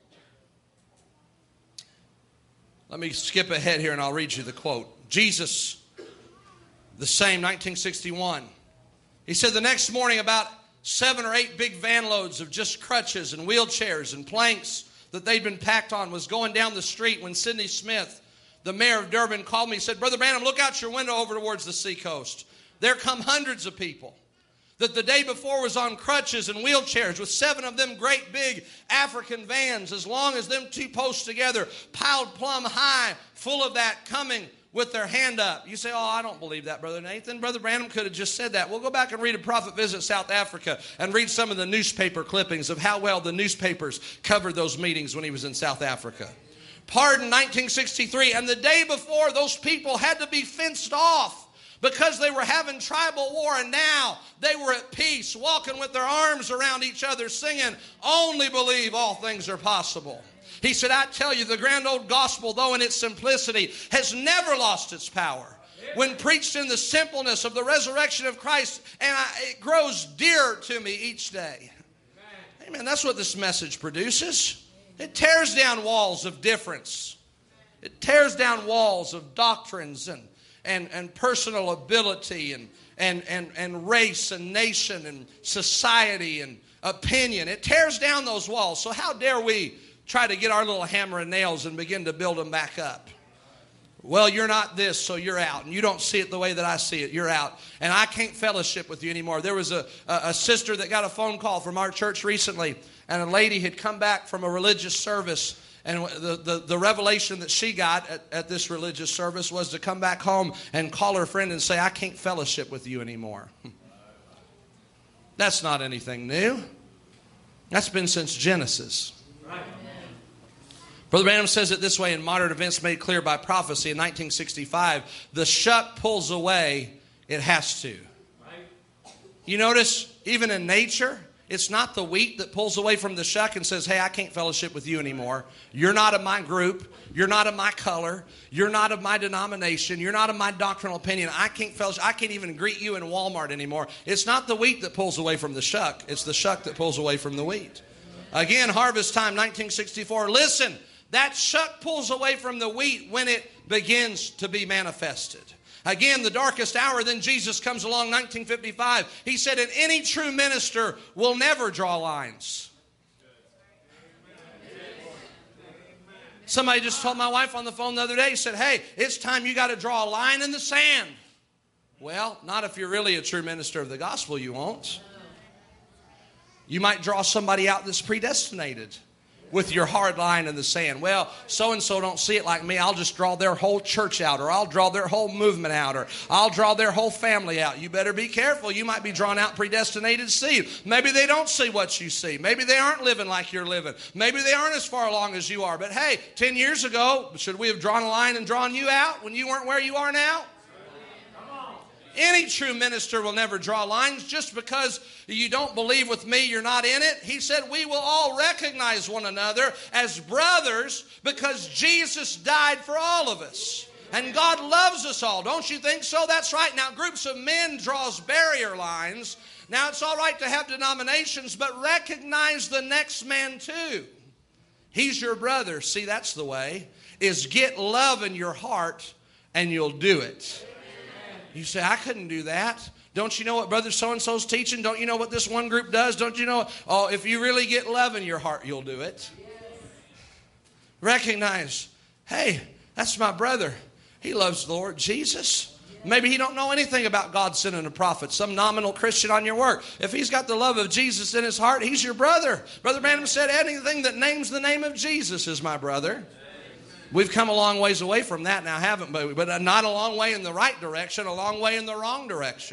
Let me skip ahead here and I'll read you the quote. Jesus, the same, 1961. He said the next morning about 7 or 8 big van loads of just crutches and wheelchairs and planks that they'd been packed on was going down the street when Sidney Smith, the mayor of Durban, called me and said, Brother Branham, look out your window over towards the seacoast. There come hundreds of people that the day before was on crutches and wheelchairs with 7 of them great big African vans as long as them 2 posts together, piled plumb high, full of that, coming with their hand up. You say, oh, I don't believe that, Brother Nathan. Brother Branham could have just said that. We'll go back and read A Prophet Visits South Africa and read some of the newspaper clippings of how well the newspapers covered those meetings when he was in South Africa. Pardon, 1963, and the day before, those people had to be fenced off because they were having tribal war, and now they were at peace, walking with their arms around each other, singing, only believe all things are possible. He said, I tell you, the grand old gospel, though in its simplicity, has never lost its power. When preached in the simpleness of the resurrection of Christ, and it grows dearer to me each day. Amen. That's what this message produces. It tears down walls of difference. It tears down walls of doctrines and personal ability and race and nation and society and opinion. It tears down those walls. So how dare we try to get our little hammer and nails and begin to build them back up? Well, you're not this, so you're out. And you don't see it the way that I see it. You're out. And I can't fellowship with you anymore. There was a sister that got a phone call from our church recently, and a lady had come back from a religious service. And the revelation that she got at this religious service was to come back home and call her friend and say, I can't fellowship with you anymore. That's not anything new. That's been since Genesis. Right. Brother Branham says it this way in Modern Events Made Clear by Prophecy in 1965. The shuck pulls away, it has to. Right. You notice, even in nature, it's not the wheat that pulls away from the shuck and says, hey, I can't fellowship with you anymore. You're not of my group. You're not of my color. You're not of my denomination. You're not of my doctrinal opinion. I can't fellowship. I can't even greet you in Walmart anymore. It's not the wheat that pulls away from the shuck. It's the shuck that pulls away from the wheat. Again, harvest time, 1964. Listen, that shuck pulls away from the wheat when it begins to be manifested. Again, the darkest hour, then Jesus comes along, 1955. He said, and any true minister will never draw lines. Somebody just told my wife on the phone the other day, said, hey, it's time you got to draw a line in the sand. Well, not if you're really a true minister of the gospel, you won't. You might draw somebody out that's predestinated. with your hard line in the sand. Well, so-and-so don't see it like me. I'll just draw their whole church out, or I'll draw their whole movement out, or I'll draw their whole family out. You better be careful. You might be drawn out predestinated seed. Maybe they don't see what you see. Maybe they aren't living like you're living. Maybe they aren't as far along as you are. But hey, 10 years ago, should we have drawn a line and drawn you out when you weren't where you are now? Any true minister will never draw lines. Just because you don't believe with me, you're not in it. He said we will all recognize one another as brothers because Jesus died for all of us. And God loves us all. Don't you think so? That's right. Now, groups of men draws barrier lines. Now, it's all right to have denominations, but recognize the next man too. He's your brother. See, that's the way. Is get love in your heart and you'll do it. You say, I couldn't do that. Don't you know what Brother So-and-so's teaching? Don't you know what this one group does? Don't you know? Oh, if you really get love in your heart, you'll do it. Recognize, hey, that's my brother. He loves the Lord Jesus. Maybe he don't know anything about God sending a prophet, some nominal Christian on your work. If he's got the love of Jesus in his heart, he's your brother. Brother Branham said, anything that names the name of Jesus is my brother. We've come a long ways away from that now, haven't we? But not a long way in the right direction, a long way in the wrong direction.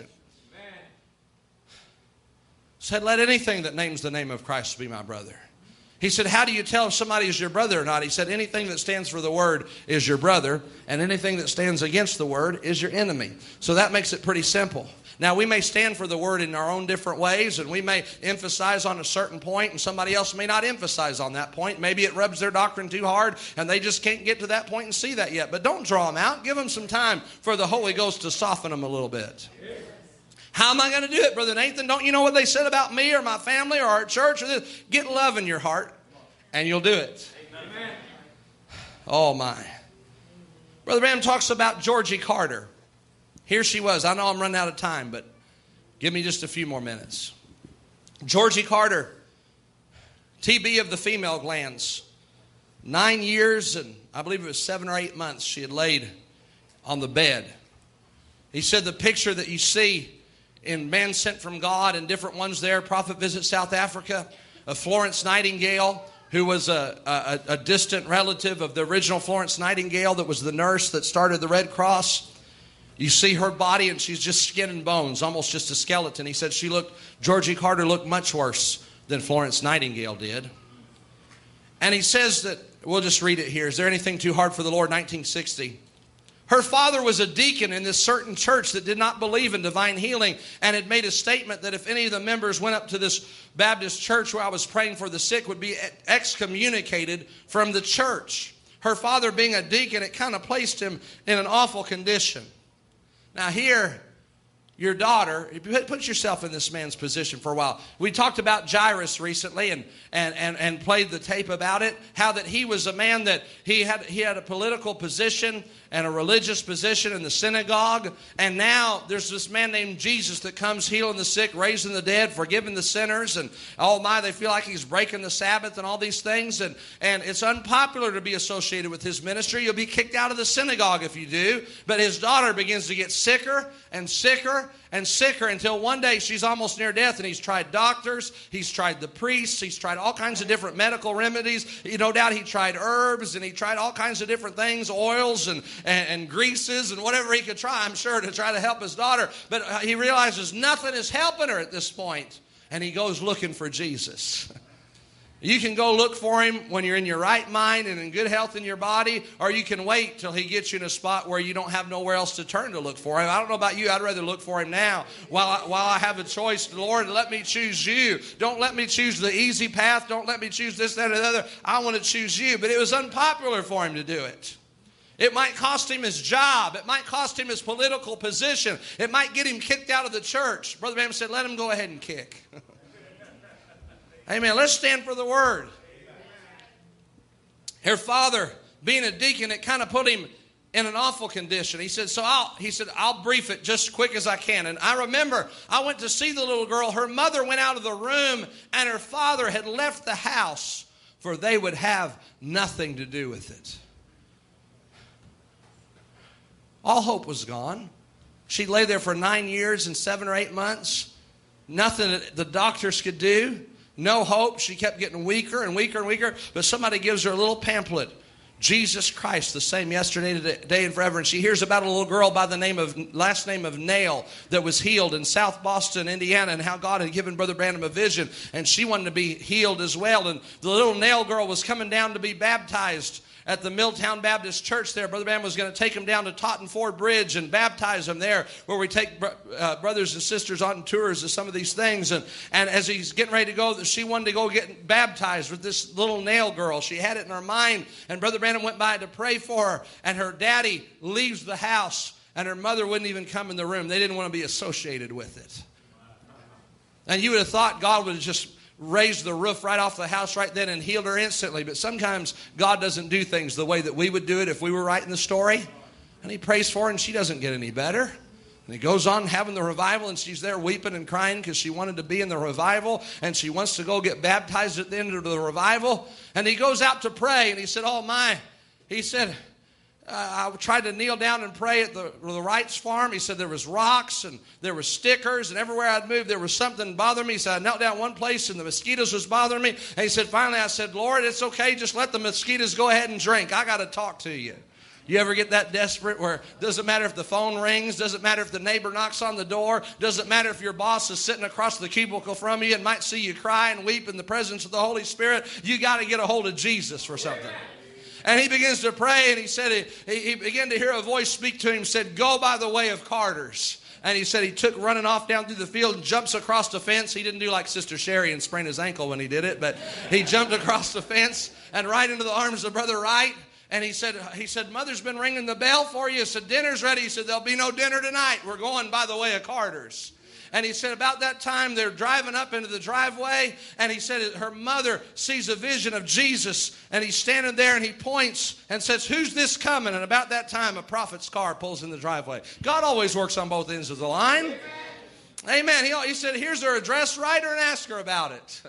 Said, let anything that names the name of Christ be my brother. He said, how do you tell if somebody is your brother or not? He said, anything that stands for the word is your brother, and anything that stands against the word is your enemy. So that makes it pretty simple. Now, we may stand for the word in our own different ways, and we may emphasize on a certain point, and somebody else may not emphasize on that point. Maybe it rubs their doctrine too hard, and they just can't get to that point and see that yet. But don't draw them out. Give them some time for the Holy Ghost to soften them a little bit. How am I going to do it, Brother Nathan? Don't you know what they said about me or my family or our church? Or this? Get love in your heart, and you'll do it. Amen. Oh, my. Brother Branham talks about Georgie Carter. Here she was. I know I'm running out of time, but give me just a few more minutes. Georgie Carter, TB of the female glands. 9 years and I believe it was 7 or 8 months she had laid on the bed. He said the picture that you see in Man Sent from God and different ones there, Prophet Visits South Africa, of Florence Nightingale, who was a distant relative of the original Florence Nightingale that was the nurse that started the Red Cross. You see her body and she's just skin and bones, almost just a skeleton. He said Georgie Carter looked much worse than Florence Nightingale did. And he says that, we'll just read it here. Is there anything too hard for the Lord? 1960. Her father was a deacon in this certain church that did not believe in divine healing and had made a statement that if any of the members went up to this Baptist church where I was praying for the sick would be excommunicated from the church. Her father being a deacon, it kind of placed him in an awful condition. Now here, your daughter, put yourself in this man's position for a while. We talked about Jairus recently and played the tape about it. How that he was a man that he had a political position and a religious position in the synagogue. And now there's this man named Jesus that comes healing the sick, raising the dead, forgiving the sinners. And oh my, they feel like he's breaking the Sabbath and all these things. And it's unpopular to be associated with his ministry. You'll be kicked out of the synagogue if you do. But his daughter begins to get sicker and sicker and sicker until one day she's almost near death, and he's tried doctors, he's tried the priests, he's tried all kinds of different medical remedies. No doubt he tried herbs, and he tried all kinds of different things, oils and greases and whatever he could try, I'm sure, to try to help his daughter. But he realizes nothing is helping her at this point, and he goes looking for Jesus. You can go look for him when you're in your right mind and in good health in your body, or you can wait till he gets you in a spot where you don't have nowhere else to turn to look for him. I don't know about you. I'd rather look for him now while I have a choice. Lord, let me choose you. Don't let me choose the easy path. Don't let me choose this, that, or the other. I want to choose you. But it was unpopular for him to do it. It might cost him his job. It might cost him his political position. It might get him kicked out of the church. Brother Branham said, let him go ahead and kick. Amen. Let's stand for the word. Her father, being a deacon, it kind of put him in an awful condition. He said, I'll brief it just quick as I can. And I remember I went to see the little girl. Her mother went out of the room, and her father had left the house, for they would have nothing to do with it. All hope was gone. She lay there for 9 years and 7 or 8 months. Nothing that the doctors could do. No hope. She kept getting weaker and weaker and weaker. But somebody gives her a little pamphlet. Jesus Christ, the same yesterday, today, and forever. And she hears about a little girl by the last name of Nail that was healed in South Boston, Indiana, and how God had given Brother Branham a vision. And she wanted to be healed as well. And the little Nail girl was coming down to be baptized at the Milltown Baptist Church there. Brother Branham was going to take them down to Totten Ford Bridge and baptize them there, where we take brothers and sisters on tours of some of these things. And as he's getting ready to go, she wanted to go get baptized with this little Nail girl. She had it in her mind, and Brother Branham went by to pray for her, and her daddy leaves the house, and her mother wouldn't even come in the room. They didn't want to be associated with it. And you would have thought God would have just raised the roof right off the house right then and healed her instantly. But sometimes God doesn't do things the way that we would do it if we were writing the story. And he prays for her, and she doesn't get any better. And he goes on having the revival, and she's there weeping and crying because she wanted to be in the revival, and she wants to go get baptized at the end of the revival. And he goes out to pray, and he said, oh my, he said, I tried to kneel down and pray at the Wright's farm. He said there was rocks and there were stickers, and everywhere I'd moved there was something bothering me. He said I knelt down one place and the mosquitoes was bothering me. And he said finally I said, Lord, it's okay, just let the mosquitoes go ahead and drink. I got to talk to you. You ever get that desperate where it doesn't matter if the phone rings, doesn't matter if the neighbor knocks on the door, doesn't matter if your boss is sitting across the cubicle from you and might see you cry and weep in the presence of the Holy Spirit? You got to get a hold of Jesus for something. And he begins to pray, and he said he began to hear a voice speak to him, said, go by the way of Carter's. And he said he took running off down through the field and jumps across the fence. He didn't do like Sister Sherry and sprain his ankle when he did it, but he jumped across the fence and right into the arms of Brother Wright. And he said, Mother's been ringing the bell for you. He said, dinner's ready. He said, there'll be no dinner tonight. We're going by the way of Carter's. And he said about that time they're driving up into the driveway, and he said her mother sees a vision of Jesus, and he's standing there and he points and says, who's this coming? And about that time a prophet's car pulls in the driveway. God always works on both ends of the line. Amen. He said, here's her address, write her and ask her about it.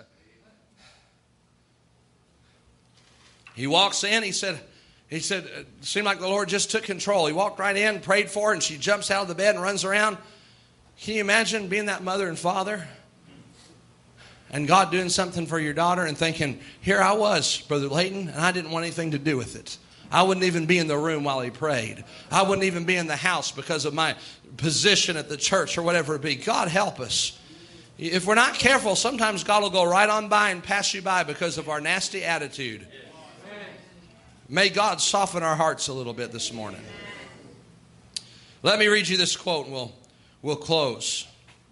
He walks in, he said, it seemed like the Lord just took control. He walked right in, prayed for her, and she jumps out of the bed and runs around. Can you imagine being that mother and father and God doing something for your daughter and thinking, here I was, Brother Layton, and I didn't want anything to do with it. I wouldn't even be in the room while he prayed. I wouldn't even be in the house because of my position at the church or whatever it be. God help us. If we're not careful, sometimes God will go right on by and pass you by because of our nasty attitude. May God soften our hearts a little bit this morning. Let me read you this quote and we'll close.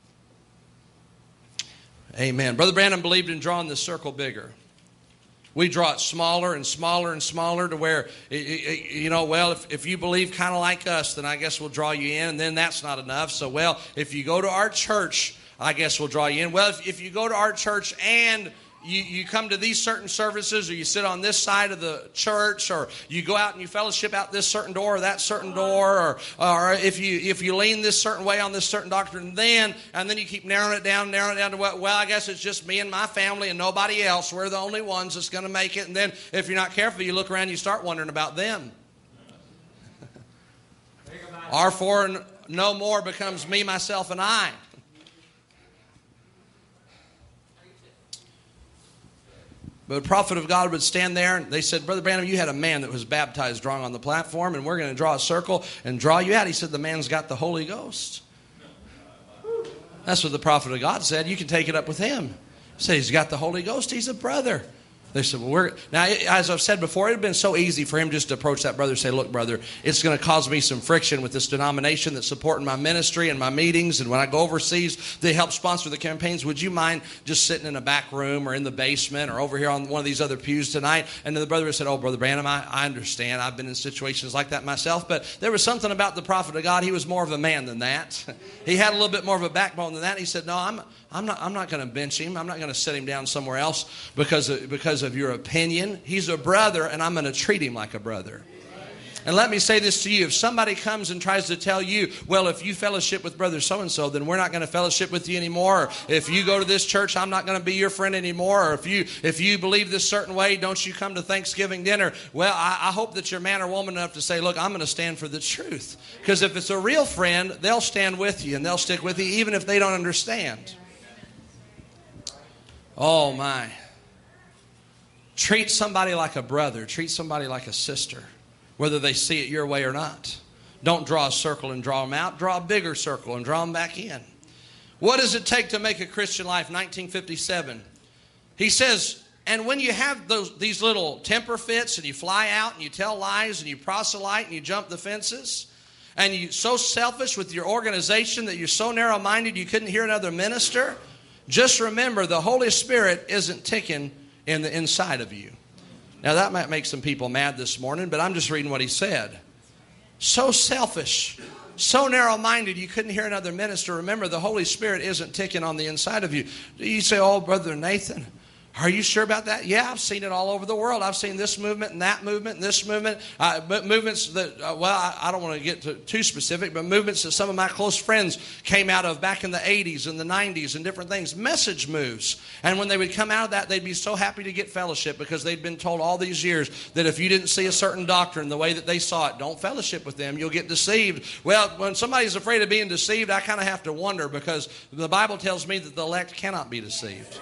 Amen. Brother Branham believed in drawing the circle bigger. We draw it smaller and smaller and smaller to where, if you believe kind of like us, then I guess we'll draw you in, and then that's not enough. So, if you go to our church, I guess we'll draw you in. Well, if you go to our church and you come to these certain services, or you sit on this side of the church, or you go out and you fellowship out this certain door or that certain door, or if you lean this certain way on this certain doctrine, and then you keep narrowing it down to I guess it's just me and my family and nobody else. We're the only ones that's going to make it. And then if you're not careful, you look around and you start wondering about them. Our four no more becomes me, myself, and I. But the prophet of God would stand there, and they said, Brother Branham, you had a man that was baptized drawing on the platform, and we're going to draw a circle and draw you out. He said, the man's got the Holy Ghost. That's what the prophet of God said. You can take it up with him. He said, he's got the Holy Ghost. He's a brother. They said, now, as I've said before, it would have been so easy for him just to approach that brother and say, look, brother, it's going to cause me some friction with this denomination that's supporting my ministry and my meetings. And when I go overseas, they help sponsor the campaigns. Would you mind just sitting in a back room or in the basement or over here on one of these other pews tonight? And then the brother said, oh, Brother Branham, I understand. I've been in situations like that myself. But there was something about the prophet of God. He was more of a man than that. He had a little bit more of a backbone than that. He said, no, I'm not going to bench him. I'm not going to set him down somewhere else because of your opinion. He's a brother, and I'm going to treat him like a brother. And let me say this to you. If somebody comes and tries to tell you, well, if you fellowship with brother so-and-so, then we're not going to fellowship with you anymore. Or if you go to this church, I'm not going to be your friend anymore. Or if you believe this certain way, don't you come to Thanksgiving dinner. Well, I hope that you're man or woman enough to say, look, I'm going to stand for the truth. Because if it's a real friend, they'll stand with you and they'll stick with you even if they don't understand. Oh, my. Treat somebody like a brother. Treat somebody like a sister, whether they see it your way or not. Don't draw a circle and draw them out. Draw a bigger circle and draw them back in. What does it take to make a Christian life? 1957. He says, and when you have these little temper fits and you fly out and you tell lies and you proselyte and you jump the fences and you're so selfish with your organization that you're so narrow-minded you couldn't hear another minister, just remember the Holy Spirit isn't ticking in the inside of you. Now that might make some people mad this morning, but I'm just reading what he said. So selfish, so narrow-minded you couldn't hear another minister. Remember, the Holy Spirit isn't ticking on the inside of you. You say, oh, Brother Nathan, are you sure about that? Yeah, I've seen it all over the world. I've seen this movement and that movement and this movement. Movements that, I don't want to get too specific, but movements that some of my close friends came out of back in the 80s and the 90s and different things. Message moves. And when they would come out of that, they'd be so happy to get fellowship because they'd been told all these years that if you didn't see a certain doctrine the way that they saw it, don't fellowship with them. You'll get deceived. Well, when somebody's afraid of being deceived, I kind of have to wonder because the Bible tells me that the elect cannot be deceived.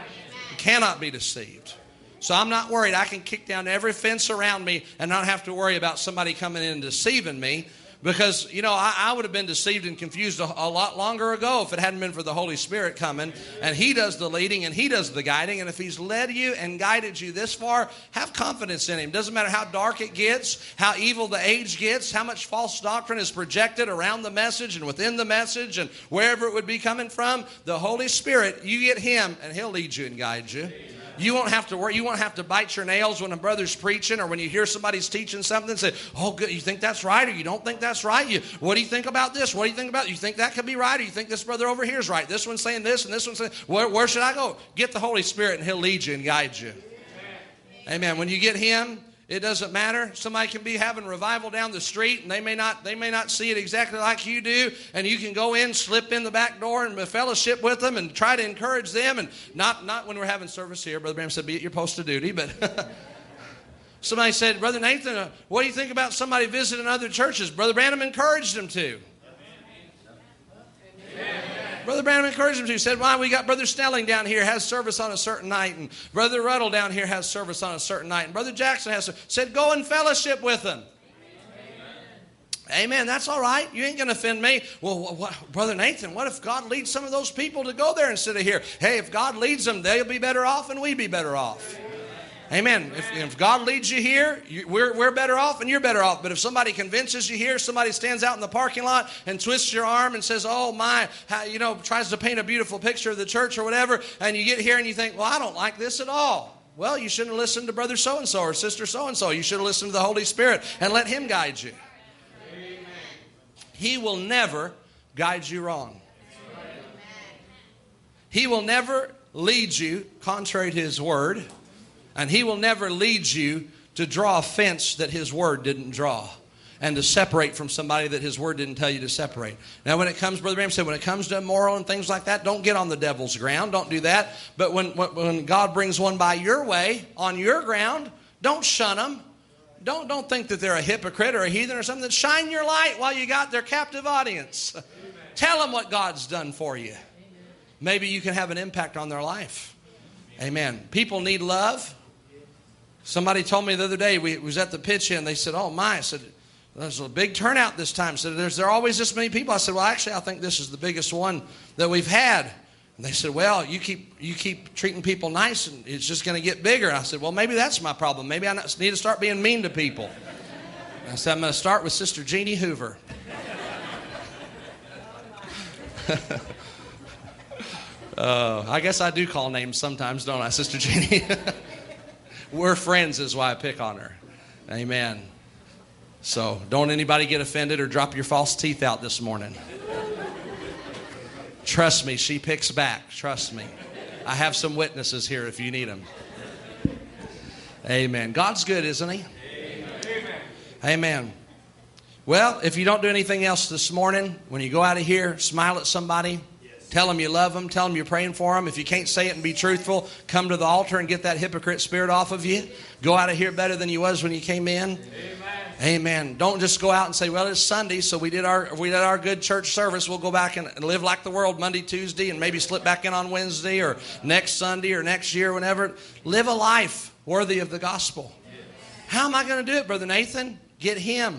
Cannot be deceived. So I'm not worried. I can kick down every fence around me and not have to worry about somebody coming in and deceiving me because, you know, I would have been deceived and confused a lot longer ago if it hadn't been for the Holy Spirit coming, and He does the leading and He does the guiding, and if He's led you and guided you this far, have confidence in Him. Doesn't matter how dark it gets, how evil the age gets, how much false doctrine is projected around the message and within the message and wherever it would be coming from, the Holy Spirit, you get Him and He'll lead you and guide you. You won't have to worry. You won't have to bite your nails when a brother's preaching or when you hear somebody's teaching something and say, oh, good, you think that's right or you don't think that's right? What do you think about this? What do you think about it? You think that could be right or you think this brother over here is right? This one's saying this and this one's saying, where should I go? Get the Holy Spirit and He'll lead you and guide you. Amen. When you get Him, it doesn't matter. Somebody can be having revival down the street and they may not see it exactly like you do, and you can go in, slip in the back door and fellowship with them and try to encourage them, and not when we're having service here. Brother Branham said be at your post of duty, but somebody said, Brother Nathan, what do you think about somebody visiting other churches? Brother Branham encouraged them to. Amen. Brother Branham encouraged him to. He said, why, we got Brother Snelling down here has service on a certain night, and Brother Ruddle down here has service on a certain night, and Brother Jackson has service. Said, go and fellowship with them. Amen. That's all right. You ain't going to offend me. Well, Brother Nathan, what if God leads some of those people to go there instead of here? Hey, if God leads them, they'll be better off and we be better off. Amen. If God leads you here, we're better off and you're better off. But if somebody convinces you here, somebody stands out in the parking lot and twists your arm and says, oh my, tries to paint a beautiful picture of the church or whatever, and you get here and you think, well, I don't like this at all. Well, you shouldn't have listened to Brother so-and-so or Sister so-and-so. You should have listened to the Holy Spirit and let Him guide you. Amen. He will never guide you wrong. Amen. He will never lead you contrary to His Word. And He will never lead you to draw a fence that His Word didn't draw and to separate from somebody that His Word didn't tell you to separate. Now, when it comes, Brother Branham said, when it comes to immoral and things like that, don't get on the devil's ground. Don't do that. But when God brings one by your way, on your ground, don't shun them. Don't think that they're a hypocrite or a heathen or something. Shine your light while you got their captive audience. Amen. Tell them what God's done for you. Amen. Maybe you can have an impact on their life. Amen. People need love. Somebody told me the other day, we was at the pitch-in, they said, oh my, I said, there's a big turnout this time. I said, there always this many people? I said, well, actually, I think this is the biggest one that we've had. And they said, well, you keep treating people nice and it's just going to get bigger. I said, well, maybe that's my problem. Maybe I need to start being mean to people. And I said, I'm going to start with Sister Jeannie Hoover. I guess I do call names sometimes, don't I, Sister Jeannie? We're friends is why I pick on her. Amen. So don't anybody get offended or drop your false teeth out this morning. Trust me, she picks back. Trust me. I have some witnesses here if you need them. Amen. God's good, isn't He? Amen. Amen. Well, if you don't do anything else this morning, when you go out of here, smile at somebody. Tell them you love them. Tell them you're praying for them. If you can't say it and be truthful, come to the altar and get that hypocrite spirit off of you. Go out of here better than you was when you came in. Amen. Amen. Don't just go out and say, well, it's Sunday, so we did our good church service. We'll go back and live like the world Monday, Tuesday, and maybe slip back in on Wednesday or next Sunday or next year, whenever. Live a life worthy of the gospel. How am I going to do it, Brother Nathan? Get Him.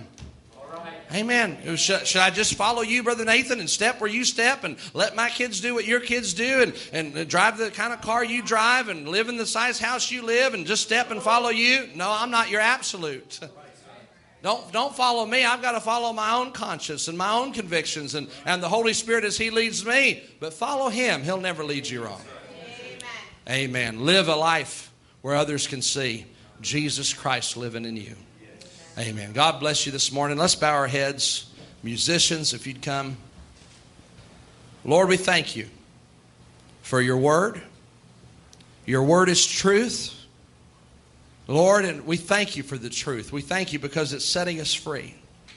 Amen. Should I just follow you, Brother Nathan, and step where you step and let my kids do what your kids do and drive the kind of car you drive and live in the size house you live and just step and follow you? No, I'm not your absolute. Don't follow me. I've got to follow my own conscience and my own convictions and the Holy Spirit as He leads me. But follow Him. He'll never lead you wrong. Amen. Live a life where others can see Jesus Christ living in you. Amen. God bless you this morning. Let's bow our heads. Musicians, if you'd come. Lord, we thank you for your word. Your word is truth. Lord, and we thank you for the truth. We thank you because it's setting us free.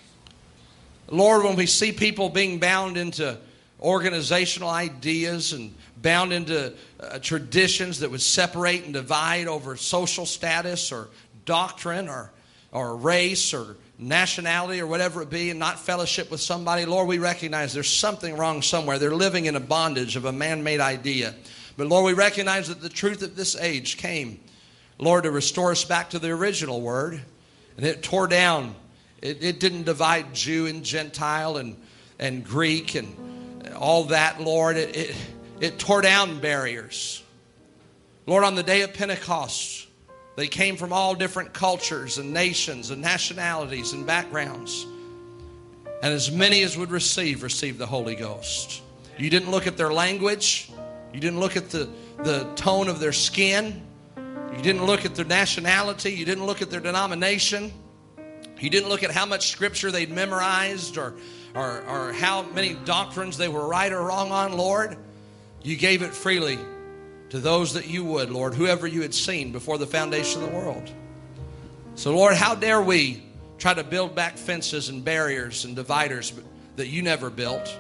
Lord, when we see people being bound into organizational ideas and bound into traditions that would separate and divide over social status or doctrine or race or nationality or whatever it be, and not fellowship with somebody, Lord, we recognize there's something wrong somewhere. They're living in a bondage of a man-made idea. But Lord, we recognize that the truth of this age came, Lord, to restore us back to the original word. And it tore down. It didn't divide Jew and Gentile and Greek and all that, Lord. It tore down barriers. Lord, on the day of Pentecost, they came from all different cultures and nations and nationalities and backgrounds. And as many as would receive the Holy Ghost. You didn't look at their language. You didn't look at the tone of their skin. You didn't look at their nationality. You didn't look at their denomination. You didn't look at how much scripture they'd memorized or how many doctrines they were right or wrong on, Lord. You gave it freely to those that you would, Lord, whoever you had seen before the foundation of the world. So, Lord, how dare we try to build back fences and barriers and dividers that you never built?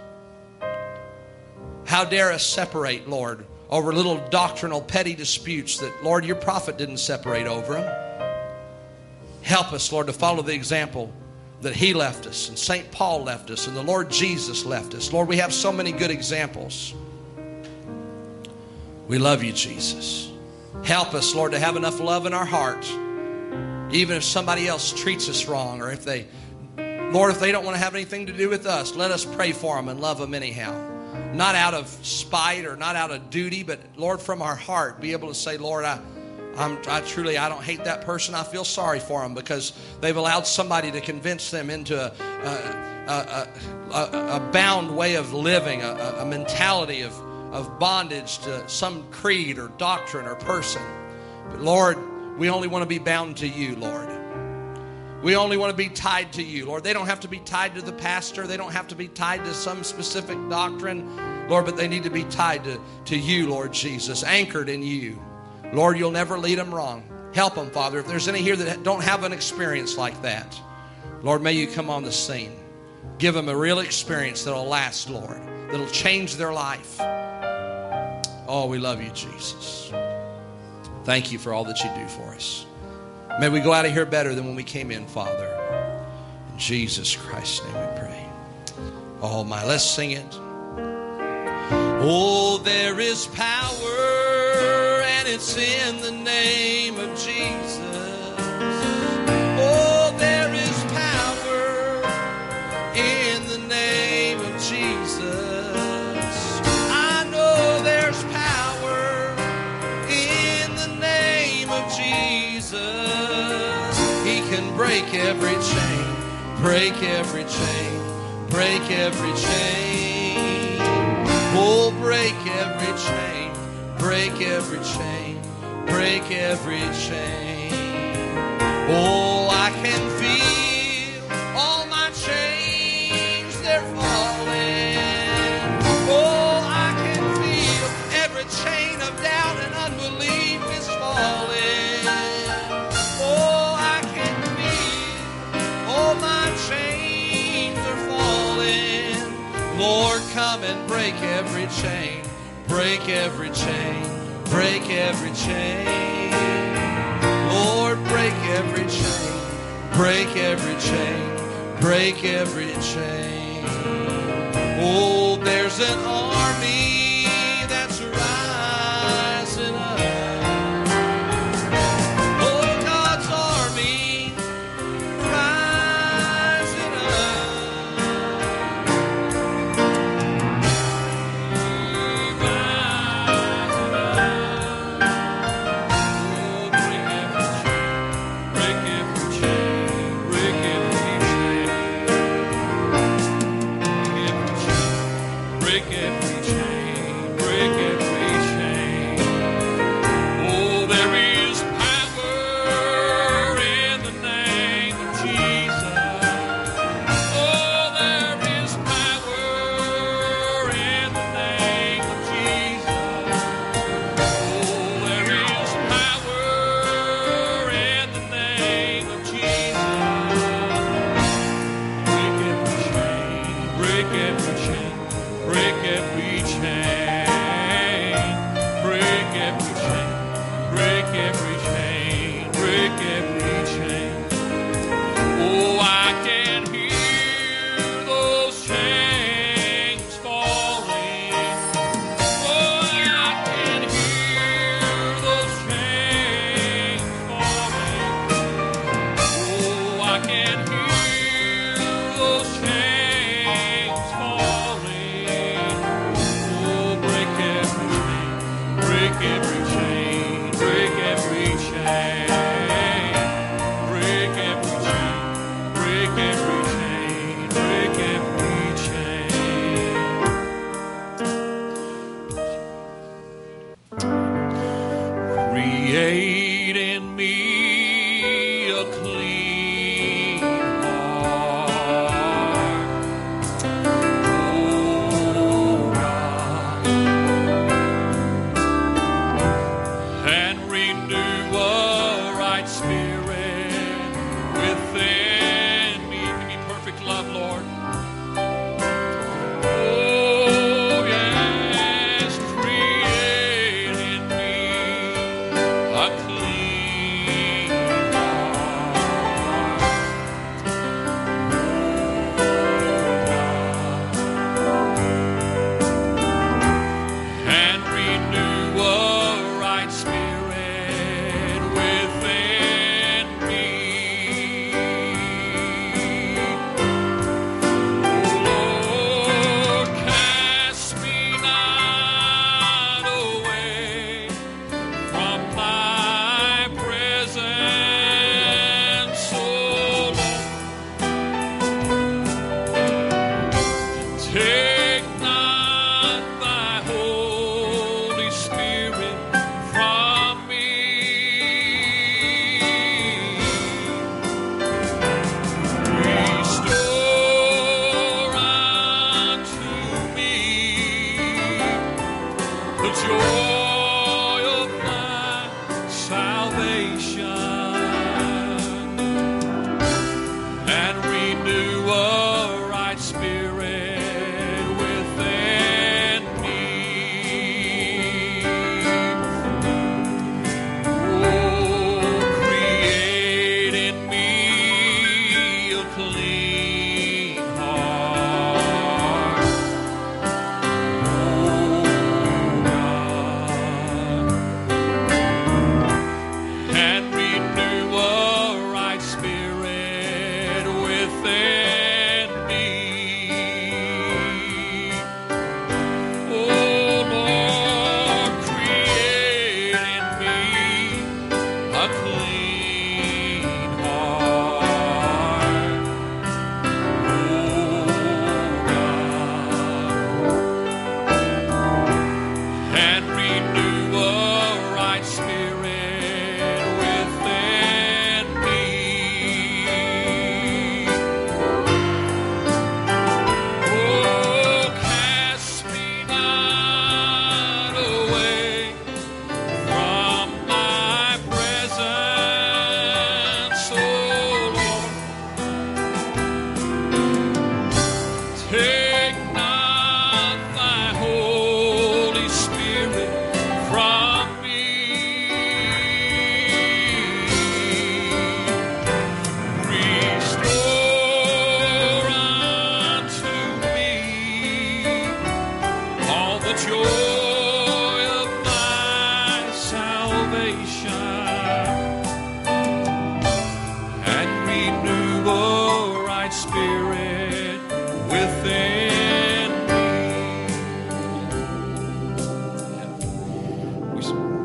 How dare us separate, Lord, over little doctrinal petty disputes that, Lord, your prophet didn't separate over them. Help us, Lord, to follow the example that he left us and St. Paul left us and the Lord Jesus left us. Lord, we have so many good examples. We love you, Jesus. Help us, Lord, to have enough love in our heart, even if somebody else treats us wrong, or if they don't want to have anything to do with us, let us pray for them and love them anyhow. Not out of spite or not out of duty, but, Lord, from our heart, be able to say, Lord, I don't hate that person. I feel sorry for them because they've allowed somebody to convince them into a bound way of living, a mentality of bondage to some creed or doctrine or person. But Lord, we only want to be bound to you, Lord. We only want to be tied to you, Lord. They don't have to be tied to the pastor. They don't have to be tied to some specific doctrine, Lord, but they need to be tied to you, Lord Jesus, anchored in you. Lord, you'll never lead them wrong. Help them, Father. If there's any here that don't have an experience like that, Lord, may you come on the scene. Give them a real experience that'll last, Lord, that'll change their life. Oh, we love you, Jesus. Thank you for all that you do for us. May we go out of here better than when we came in, Father. In Jesus Christ's name we pray. Oh, my, let's sing it. Oh, there is power, and it's in the name of Jesus. Oh, there is power in the name of Jesus. I know there's power in the name of Jesus. He can break every chain, break every chain, break every chain. Oh, break every chain, break every chain, break every chain. Oh, I can feel all my chains, they're falling. Oh, I can feel every chain of doubt and unbelief is falling. Oh, I can feel all my chains are falling. Lord, come and break every chain, break every chain, break every chain. Lord, break every chain, break every chain, break every chain. Oh, there's an army that's rising up. Oh, God's army rising up. Rising up. Oh, break every chain, break every chain, break every chain. Break every chain, break every chain. Oh, there is power in the name of Jesus. Oh, there is power in the name of Jesus. Oh, there is power in the name of Jesus. Break every chain, break every chain. Break every chain, break every chain, break every chain, break every chain. Oh, I can hear those chains falling. Oh, I can hear those chains falling. Oh, I can hear those chains falling. Oh, break every chain, break every chain, break every chain, break every chain, break every chain, break every chain. Create in me a clean heart, oh God, and renew a right spirit within me. Give me perfect love, Lord. Oh, yes, create in me a clean heart. And renew a right spirit within me.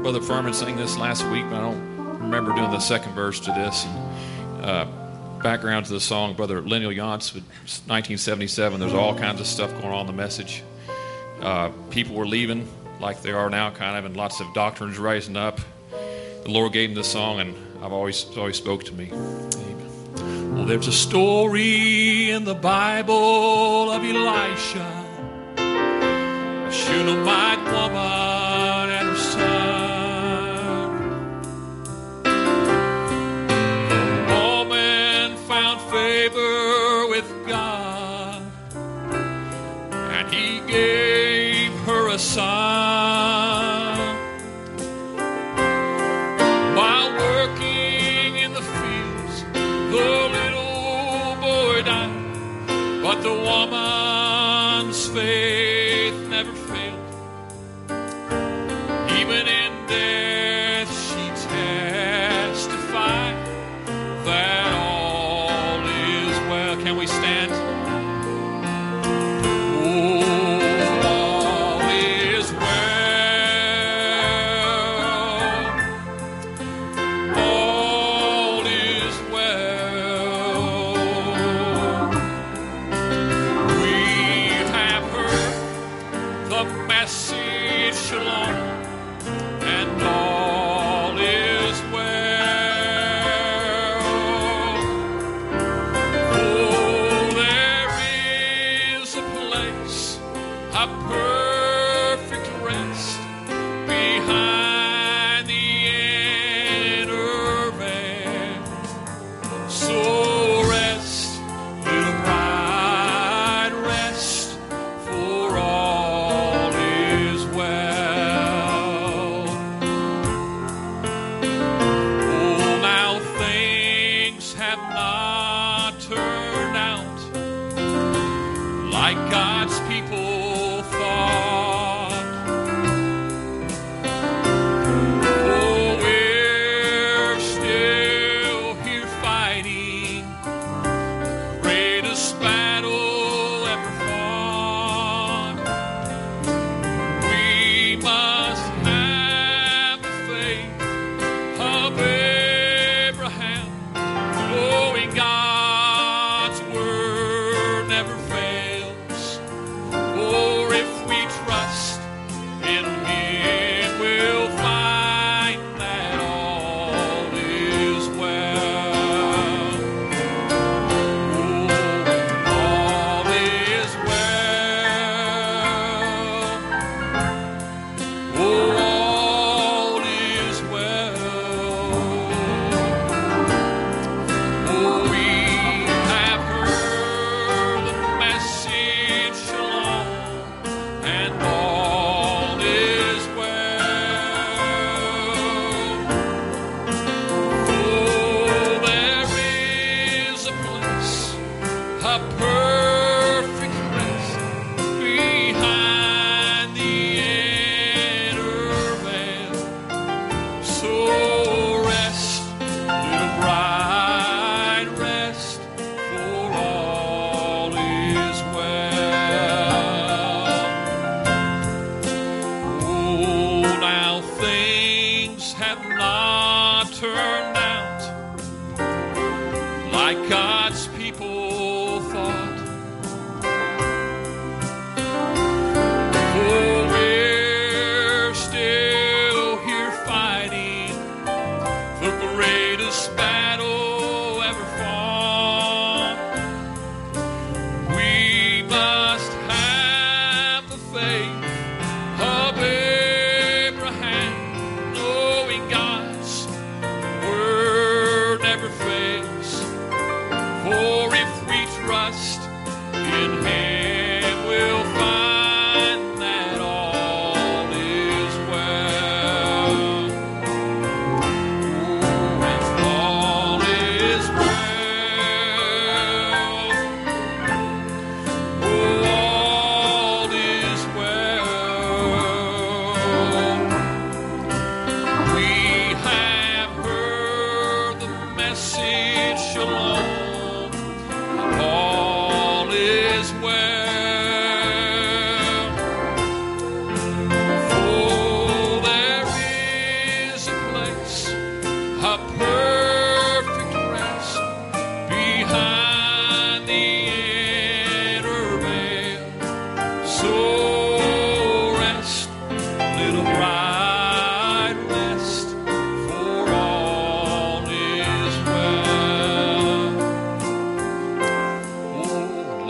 Brother Furman sang this last week, but I don't remember doing the second verse to this. And, background to the song, Brother Lemuel Yance, 1977. There's all kinds of stuff going on in the message. People were leaving like they are now, kind of, and lots of doctrines rising up. The Lord gave him this song, and it's always spoke to me. Amen. Well, there's a story in the Bible of Elisha, a Shunammite woman and her son. Favor with God, and he gave her a son. While working in the fields, the little boy died, but the woman's faith never failed. Even in death she testified that can we stand? Oh, all is well. All is well. We have heard the message, shalom, and all is well. A perfect rest behind the inner veil. So rest, little bride, rest, for all is well. Oh, now things have not turned out like God's people thought. Oh, we're still here fighting the greatest battle ever fought. We must have the faith of Abraham, knowing God's word never fails. Or if we trust in him, we'll find that all is well. Oh, all is well. Oh, all is well. Oh, we have heard the message, shalom, and all is well. Oh, there is a place, a perfect rest behind the inner veil. So rest, little bride, rest, for all is well. Oh, now things have not turned out like God's people thought. Oh, we're still here fighting the greatest battle ever fought. We must have the faith of Abraham, knowing God's word never fails. For if we trust in him, we'll find that all is well. Oh, and all is well. Oh, all is well. We have heard the message, shalom, of all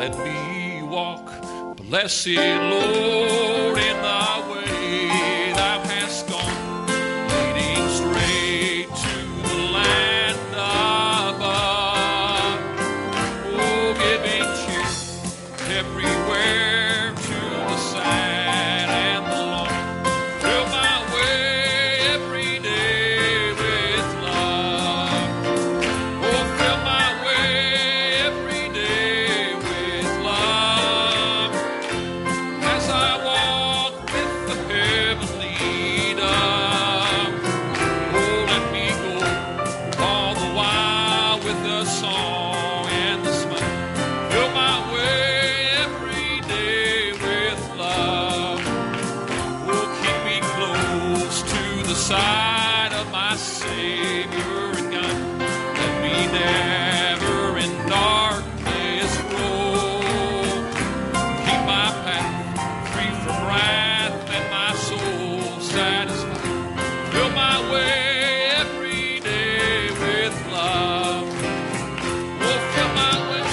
let me walk, blessed Lord, in thy way thou hast gone, leading straight to the land above. Oh, giving cheer everywhere to the sad and the long. Fill my way every day with love. Oh, fill my way every day with love. As I walk with the heavenly dove, oh, let me go all the while with the song and the smile. Fill my way every day with love. Oh, keep me close to the side of my Savior and God. Let me never in darkness roam. Keep my path free from wrath and my soul satisfied. Fill my way every day with love. Oh, fill my way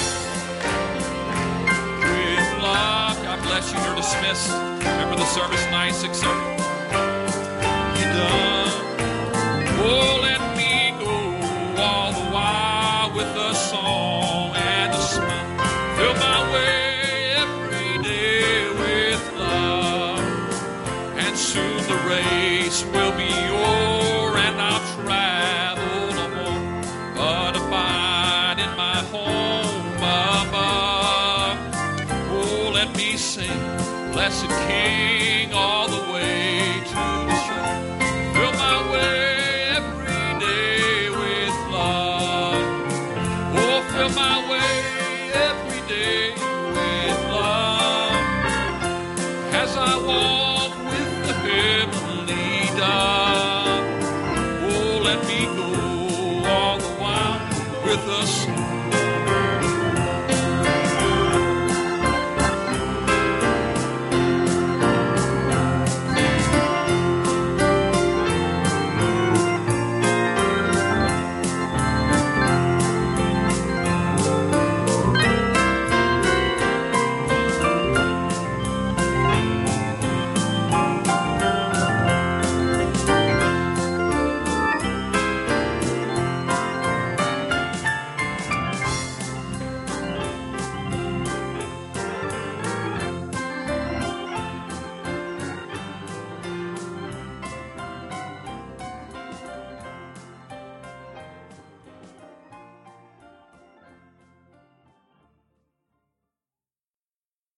with love. God bless you. You're dismissed. Remember the service 9/6/30. You done. Oh, let me go all the while with a song and a smile. Fill my way every day with love. And soon the race will be o'er, and I'll travel no more, but abide in my home above. Oh, let me sing, blessed King, all the way to the shore. Fill my way every day with love. Oh, fill my way every day